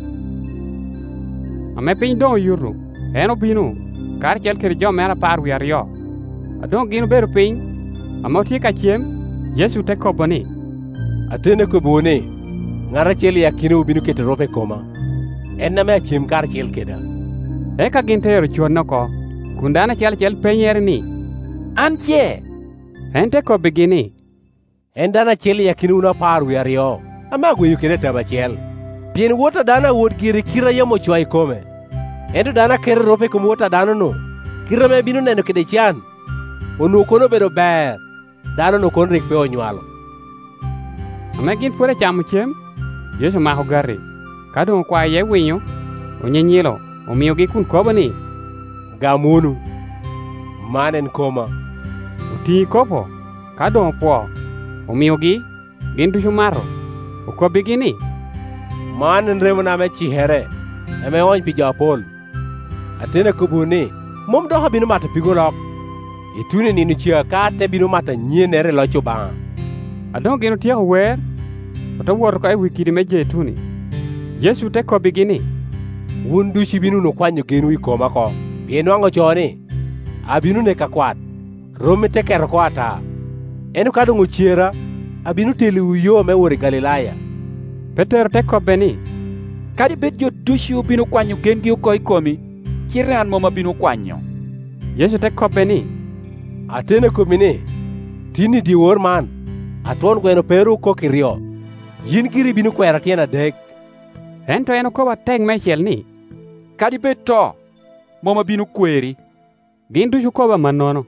ame piny don yuru eno binu kar chel kir jomera par wi ario adon gino beru piny amo tie ka chiem Yesu te koboni atene koboni ngara chel yakino binu kete rope koma enna me chim kar chel keda eka gintero chuonno ko kundana chel penyer ni anche ente ko begini endana chel yakino na par wi ario amago yukene taba chel bien wota dana wot giri kira yamo chwai kome endo dana kere rope kum wota dana no kira me binu neno kede chan onu kono bedo ber dana no kon rik pe onywalo ame gin pore chamu chem Yesu maho gari kado kwa ye winyo onyenyilo omiyo gi kun kobani gamunu manen koma uti kopo kado po omiyo gi gin dushu maro ukobi gini manen remona me chihere eme on pi japol atene kubuni mom doha binu mata pigolok itune ni chia ka te binu mata nyenere locho ba adon gino tia wer oto wor ko e wikidi meje tuni Yesu te ko bigini wundu shibinu no kwanyo genu ikoma ko bien wango choni abinu ne kakwat rome te ker ko ata enu kadu nguchiera abinu telu yo me wori Galilaya Peter te ko beni kadi bet jo dushu binu kwanyo gengi ko ikomi chiran moma binu kwanyo Yesu te ko beni atene ko mini tini di wor man aton gweno peru ko kirio yin giri binu kwera tiena dek ento eno ko bateng mechel ni kadi bet to moma binu kweri gin dushu ko ba manono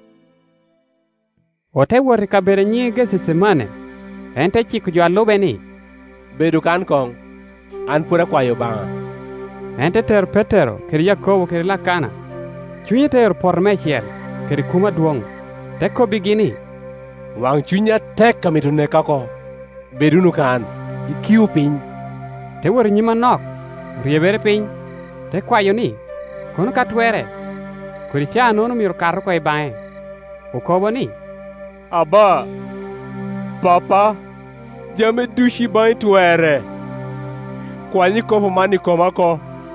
ote wori kabere nyige sesemane ente chik jo alobe ni bedu kan kong an pura kwayo banga ente tero Petero kede Yakobo kede Lakana chunye tero por mechiel kede kuma duong te kobi gini wang chunya tek kamito ne kako bedunu kan ikiu piny te wor nyima nok riebere piny te kwayo ni kono ka twere kodi cha nono miro karo ko ibae ukobo ni aba papa jame dushi bai twere kwanyi kopo mani komako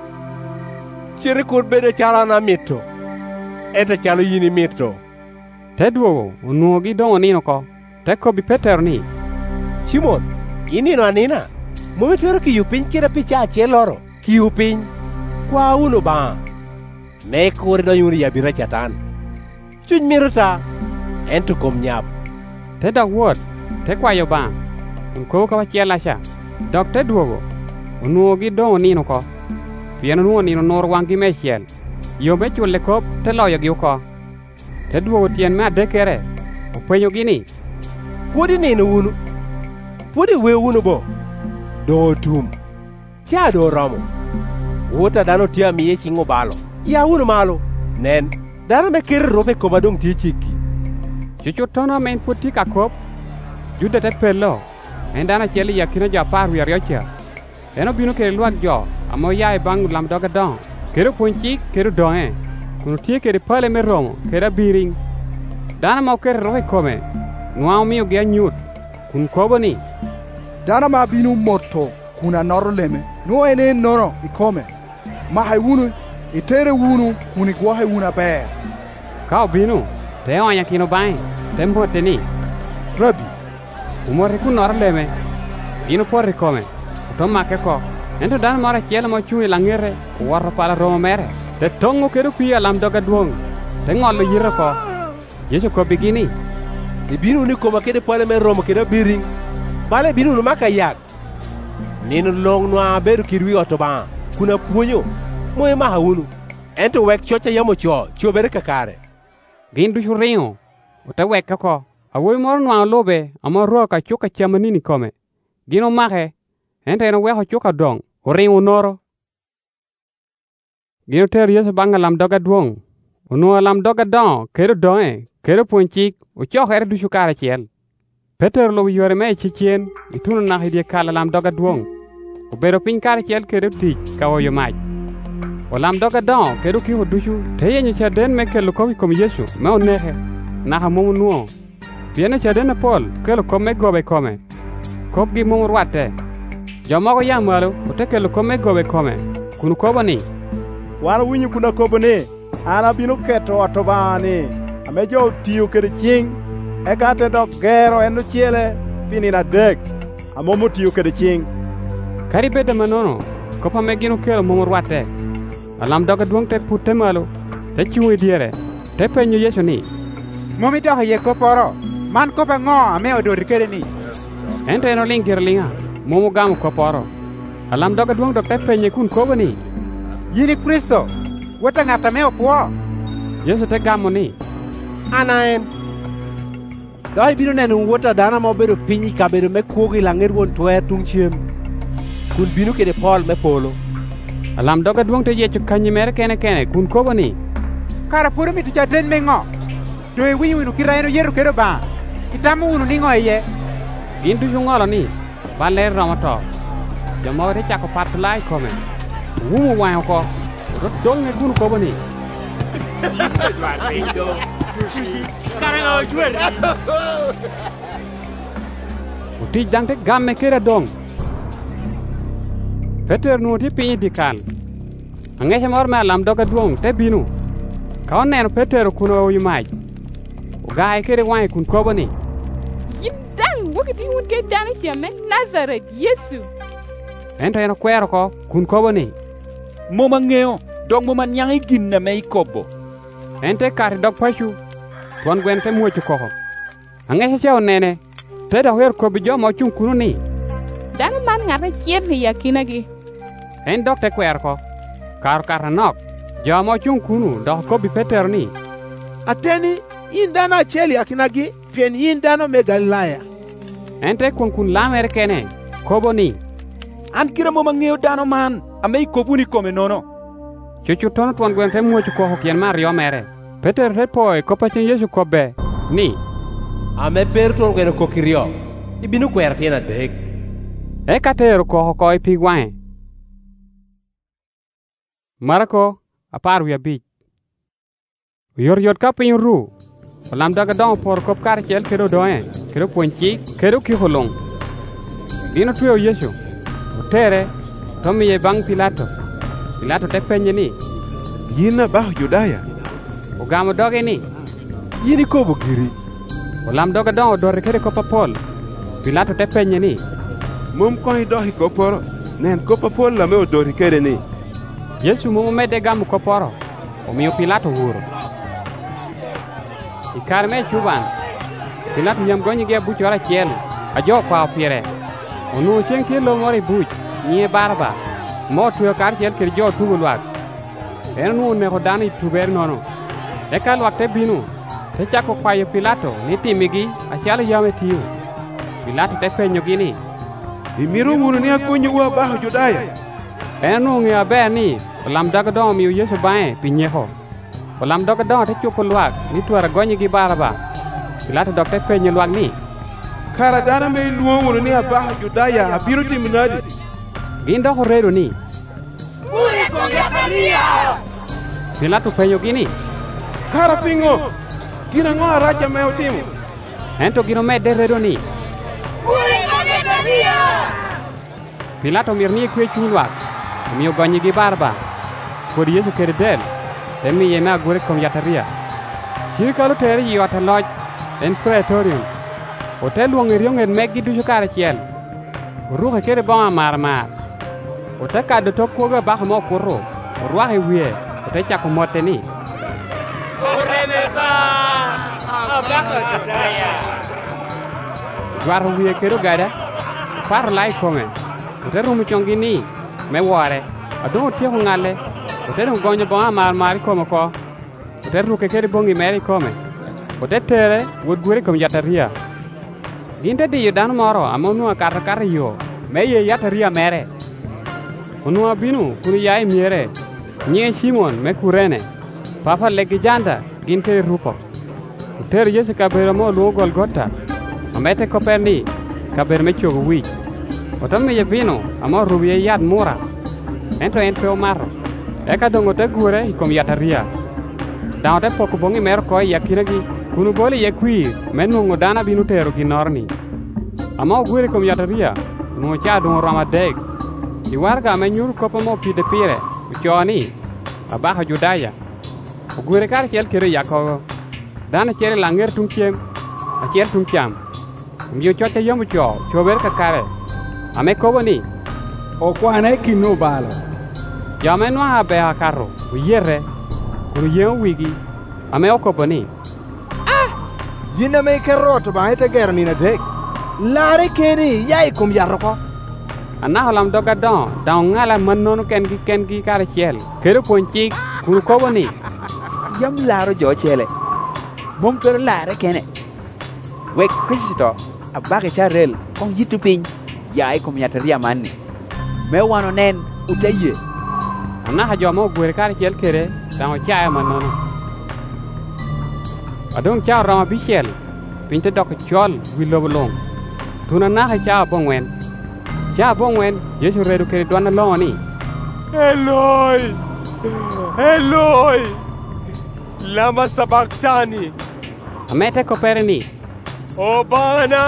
chiri kur bede chala na mito eta chalo yini mito te duogo unuogi dongo nino ko te kobi Petero ni Simon inino anina mumi twero kiyu piny kira picha achiel loro kiyu piny kwa uno ba ne kore do yuri yabira chatan chuny mirota ento kom nyap te dog wuot te kwayo ba unko ka wachiel acha dok te duogo unuogi dongo nino ko pieno nuo nino nor wangi mechiel yo me chule kop te loyo gi uko te duogo tien me adekere upenyo gini pudi nino unu pudi we unu bo do tum cha do ramo wuta dano tia miye chingo balo ya unu malo nen dano me kere robe ko badong tie chiki chuchu tono men puti ka kop jude te pelo en dana cheli yakino ja paru ya riocha eno binu ke luak jo amo yae bang lam doga don kero punchi kero doe kuno tie kere pale me romo kera biring dana mo kere robe kome nuao mio ge anyut kun koboni dana ma binu moto kuna noro leme no ene nono ikome ma hay wunu itere wunu kuni gwa hay wuna be kao binu te onya kino bai tempo teni rabi umore ku noro leme ino porri come to make ko ento dan mara chielo mo chui langere warro pala romo mere te tongo kedo pia lam doga duong te ngolo yiro ko yeso ko bigini ibinu ni koma kede pale me romo kede biring bale binu no maka yak ninu long no aberu kirwi otoba kuna puonyo moy ma hawunu ento wek chocha yamo cho bere kakare gin du churingo uta wek ko awoy mor no lobe amoro ka chuka chamanini kome gino make ente no weho chuka dong uringo noro gino ter yeso banga lam doga duong uno lam doga don kero doe kero ponchik ucho her du chukara chiel Petero lo yore me chichien itunu na hidie kala lam doga duong ubero pin kara chiel kero tik kawo yo maj o lam doga don kero ki hodushu teye nyi chaden me kelo ko kom Yesu me onehe na ha mo nuo biene chaden Paul kelo kom me gobe kome kop gi mo rwate jomogo yamalo utekelo kom me gobe kome kunu kobani wan winyi kuna kobani ana bino keto otobani ame jo tiyo kere ching eka te dok gero eno chiele pini na dek amomo tiyo kere ching kari bede manono kopa me gino kelo mo rwate alam doga duong te putte malo te chungi diere te penyo Yesu ni momi doga ye koporo man kopa ngo ame odori kere ni ente no lingir linga momo gamu koporo alam doga duong dok te penye kun kobo ni yini Kristo wata ngata me opuo Yesu te gamo ni anaen dai bino nenu wota dana mo bedo pinyi kabedo me kuogi langer won twe tung chiem kun bino kede Paul me polo alam doga duong te yecho kanyi mere kene kun kobo ni kara puro mi tuja den mengo to e winyu nu kiraeno yeru kero ba itamu unu ningo eye gin du ngolo ni baler romoto jomo te chako patulai kome wumu wayo ko rot jol ne kun kobo ni uti jangte gamme kera dong Petero nu ti pinyi dikal angese mor me lam doga duong te binu kaon neno Petero kuno yumaj ugae kere wai kun kobani yimdang wokiti wunke dana chame Nazareth Yesu ento eno kwero ko kun kobani moma ngeo dong moma nyangi ginna me ikobo ente kari dog pachu tuan gwen te muochu koko angese cheo nene te da her ko bijo mo chung kunu ni dana man ngata chier ni yakina gi en dok te kwer ko kar nok jo mo chung kunu do ko bi Petero ni ateni yin dana cheli yakina gi pien yin dano me Galilaya ente kun lamere kene kobo ni an kira mo mang'eyo dano man ame ikobuni kome nono. Cucu tono tuan gwen te muocho ko hokien Mario mere. Peter te poi ko pachen Yesu kobe ni. Ame per tuan gwen ko kirio. Ibinu kwer tiena dek. Eka tero ko hoko ipi gwae. Marako apar wi abich. Yor yot ka piny ru. Olam daga dong por kop kar chel kero doe. Kero ponchi kero ki holong. Bino tuyo Yesu. Utere tomi ye bang Pilato. Pilato te penye ni. Yina bah Judaya. Ugamo doge ni. Yini kobo giri. Olam doga dong odore kere kopa pol. Pilato te penye ni. Mum koi dohi koporo. Nen kopa pol la me odori kere ni. Yesu mumu mede gamu koporo. Omiyo Pilato wuro. Ikar me chuban. Pilato yam gonyi ge buch ora chiel. Ajo kwa pire. Onu chen kilo ngori buch. Nye barba. Mo tuyo kar chiel kir jo tugu luak. Enu ne hodani tuber nono. Eka luak te binu. Te chako kwayo Pilato ni timigi achalo yame tiyo. Pilato te penyo gini. Imiru wunu ni akunyu wa bah Judaya. Enu ngi abe ni. Olam daga dong miyo Yesu bae pinyeho. Olam doga dong te chupo luak ni tuara gonyi gi baraba. Pilato dok te penyo luak ni. Kara dana me luo wunu ni abah Judaya abiru timinadi. Gindo redo ni. Uri kongetaria. Pilato penyo gini. Kara pingo. Gina ngoa raja me utimu. Ento gino me de redo ni. Uri kongetaria. Pilato mirni kwe chulwak. Miyo gonyi gi barba. Kodi Yesu kere del. Emi yeme agure kongetaria. Chirikalu tere yiwata loj. En praetorium. Hotel luong iriong en megi duju kare chiel. Uruhe kere bonga mar. Ote kado to kuoga baka mo kuro. Uruahe wie. Ote chako mote ni. Oremeta. Abaka Judaya. Dwaro wie kero gada. Par lai kome. Ote rumu chongi ni. Me ware. Adongo tiyo ngale. Ote rungo gonyo bonga mar kome ko. Ote ruke kere bongi meri kome. Ote tere wudgure kom yataria. Ginte di yudano moro amonua kara yo. Me ye yataria mere. Onua binu kuni yai miere. Nye Simon me kurene. Papa legi janda ginte rupo. Uter Yesu kabera mo luo Golgota. Amete koperni kaber me chogo wi. Otame ye binu amo rubiye yad mura. Ento maro. Eka dongo te gure ikom yataria. Daote poko bongi mer ko yakiragi. Kunu boli ye kwi menungo dana binu tero ginorni. Amo gure kom yataria. No cha dongo ramadeg. Iwarga menyur kopa mo pide pire. Uchoni. Abaha Judaya. Ugure kar chel kere yakogo. Dana chere langer tungkiem. Achiel tungkiam. Myo chocha yomu chober kakare. Ame kobo ni. Okwane kino balo. Yame nwa abe akaro. Uyere. Kunu yeo wigi. Ame okobo ni. Yina me keroto ba ite ger ni na dek. Lare keni yai kum yaroko. Anaholam doga don, daun ngala manonu kengi kare chiel. Kero ponchi kunu kobo ni. Yam laro jo chele. Bom kero lare kene. Wek Kristo abake charel kong yitu piny. Yai kum yataria manni. Me wano nen utaye. Anaha jomo gure kare chiel kere, daun chaya manonu. Adong cha rama bichel. Pinte dok chol wilobolong. Tuna naha cha bongwen. Cha bongwen Yesu redo kere dwana longo ni. Eloi. Eloi. Lama sabachthani. Amete kopere ni. Obana.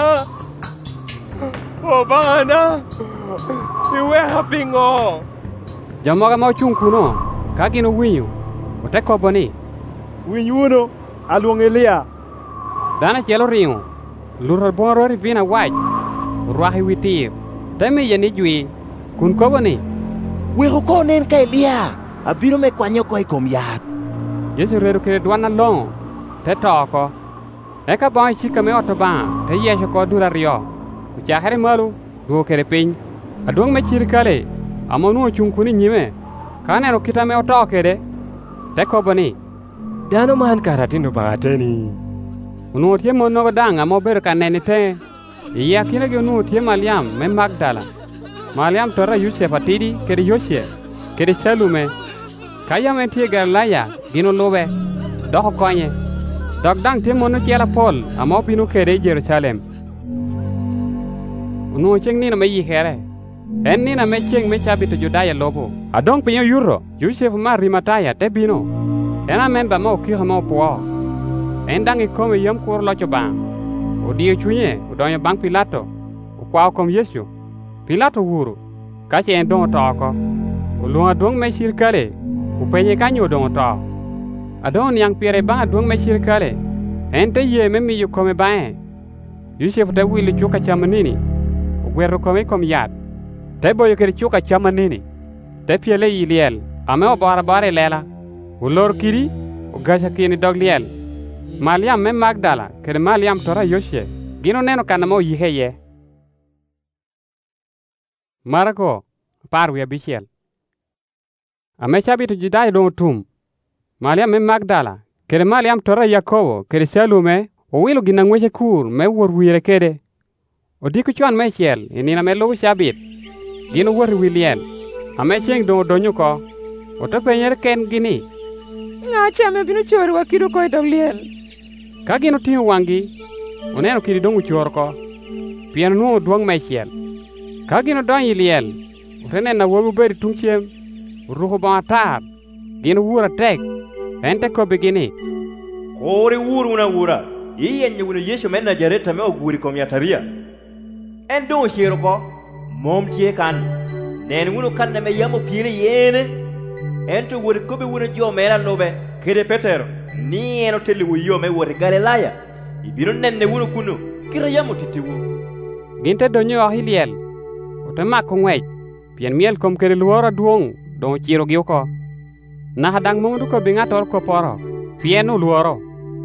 Iwe hapingo. Jamoga mau chung kuno. Kagino winyu. Ote kobo ni. Winyuno. Aluong Elia. Dana chelo ringo. Lura bonrori vina waj. Ruahi witir. Teme yani jui. Kun kobo ni. Weho ko nen ka Elia. Abiro me kwanyo ko ikom yat. Yesu redo kere dwana longo. Te toko. Eka bang chika me otoban. Te yesho ko dura rio. Uchahare malu. Duo kere piny. Aduong me chirikale. Amonu chung kuni nyime. Kane ro kita me otoke de. Te kobo ni. Dano man karatino bateni. Unu tie mono danga mo ber kanene te. Iya kine ge unu tie Mariam me Magdala. Maliam tora Yusuf atidi kede Yoshie kede Shalume kayam entie Galilaya gino lobe doko konye dok dang timonu chiela Paul amo binu kede Jerusalem unu cheng nina me yikere en nina me cheng me chabito Judaya lobo adong pinyo yuro Yusuf ma Rimataya te bino ena memba mo kira mo po en dang ikome yom kur locho bang odio chunye udonyo bang Pilato ukwa kom Yesu Pilato wuru kache en dongo toko ulunga dong me shirkale upenye kanyo dongo to adon yang pire ba dong me shirkale ente ye me mi yukome bae Yusuf te wili chuka chamanini ugwero kome kom yat te boyo kere chuka chamanini te piele iliel ame obara bare lela ulor kiri ugasha kini dog liel Maliam me Magdala kere Maliam tora Yoshe gino neno kanamo yiheye Marako parwi abishel ame chabito Judaya don tum Maliam me Magdala kere Maliam tora Yakobo kere Shalume o wilo gina ngweche kur me wor wire kede o diku chuan me chiel inina me lobu chabit gino wor wiliel ame cheng don donyo ko o to penyer ken gini ngacha me bino chor wa kido ko dog liel ka gino tin wangi oneno kidi dongu chor ko pian nu duong me chiel ka gino don yiliel rene na wobu beri tungchem ruho ba tar gino wura tek ente ko begini kore wuru na wura iyen nyuna Yesu men Nazareta me oguri kom yataria en do shiro ko mom tie kan nen wunu kan na me yamo pire yene ento wuri ko be wuna jo mera lobe kede Petero ni eno teli wu yo me wuri Galilaya ibino nenne wunu kunu kira yamo titiwu ginte donyo ahiliel utama ko ngwej pien miel kom kede luora duong don chiro giuko na hadang mundu ko bingator ko poro pienu luoro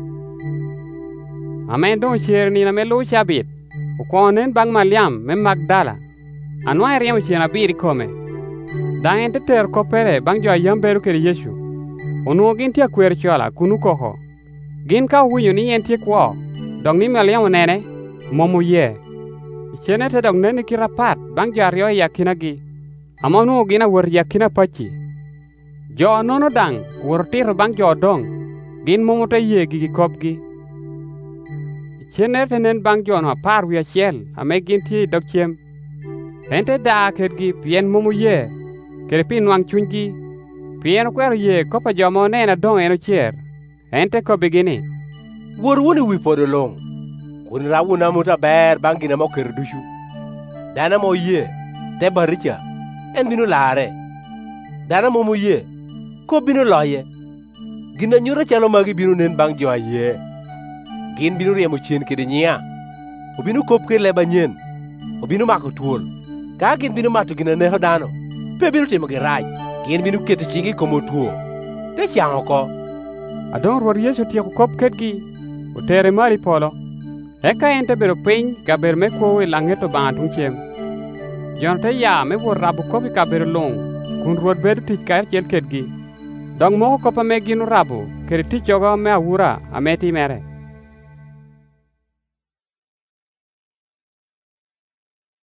amen don chier ni na me lu chabit ukonen bang Maliam me Magdala anwa riam chiena biri kome dangen te ter ko pere bang jo yamberu kede Yesu onu gintia kwer chola kunu koho gin ka winyo ni entie kwo dong ni Maliam nene momu ye chene te dong nene kirapat bang jario yakinagi amonu gina wor yakina pachi jo nono dang wor tiro bang jo dong gin momu te ye gigi kopgi chene tenen bang jo no par wi chiel ame gintie dog chem ente da ketgi pien momu ye kere pin wang chungi pien kwero ye kopa jo mo nena dong eno chier ente ko begini wor woni wi podo long kun rawuna muta ber bangina mo ker dushu dana mo ye te baricha en binu lare dana mo ye ko binu loye gina nyura chalo magi binu nen bang jo ye gin binu riemo chien kede nyia obinu kop ke leba nyen obinu mako tuol ka gin binu mato gina ne hodano pe binu timo gi raj gin binu kete chingi komo tuo te chango ko adon ruor Yesu tieko kop ketgi utere mari polo eka ente bero piny kaber me kowe langeto bang tungchem jon te ya me wor rabu kopi kaber long kun ruor bedu tich kaer chiel ketgi dong moko kopa me ginu rabu kere tich jogo me awura ameti mere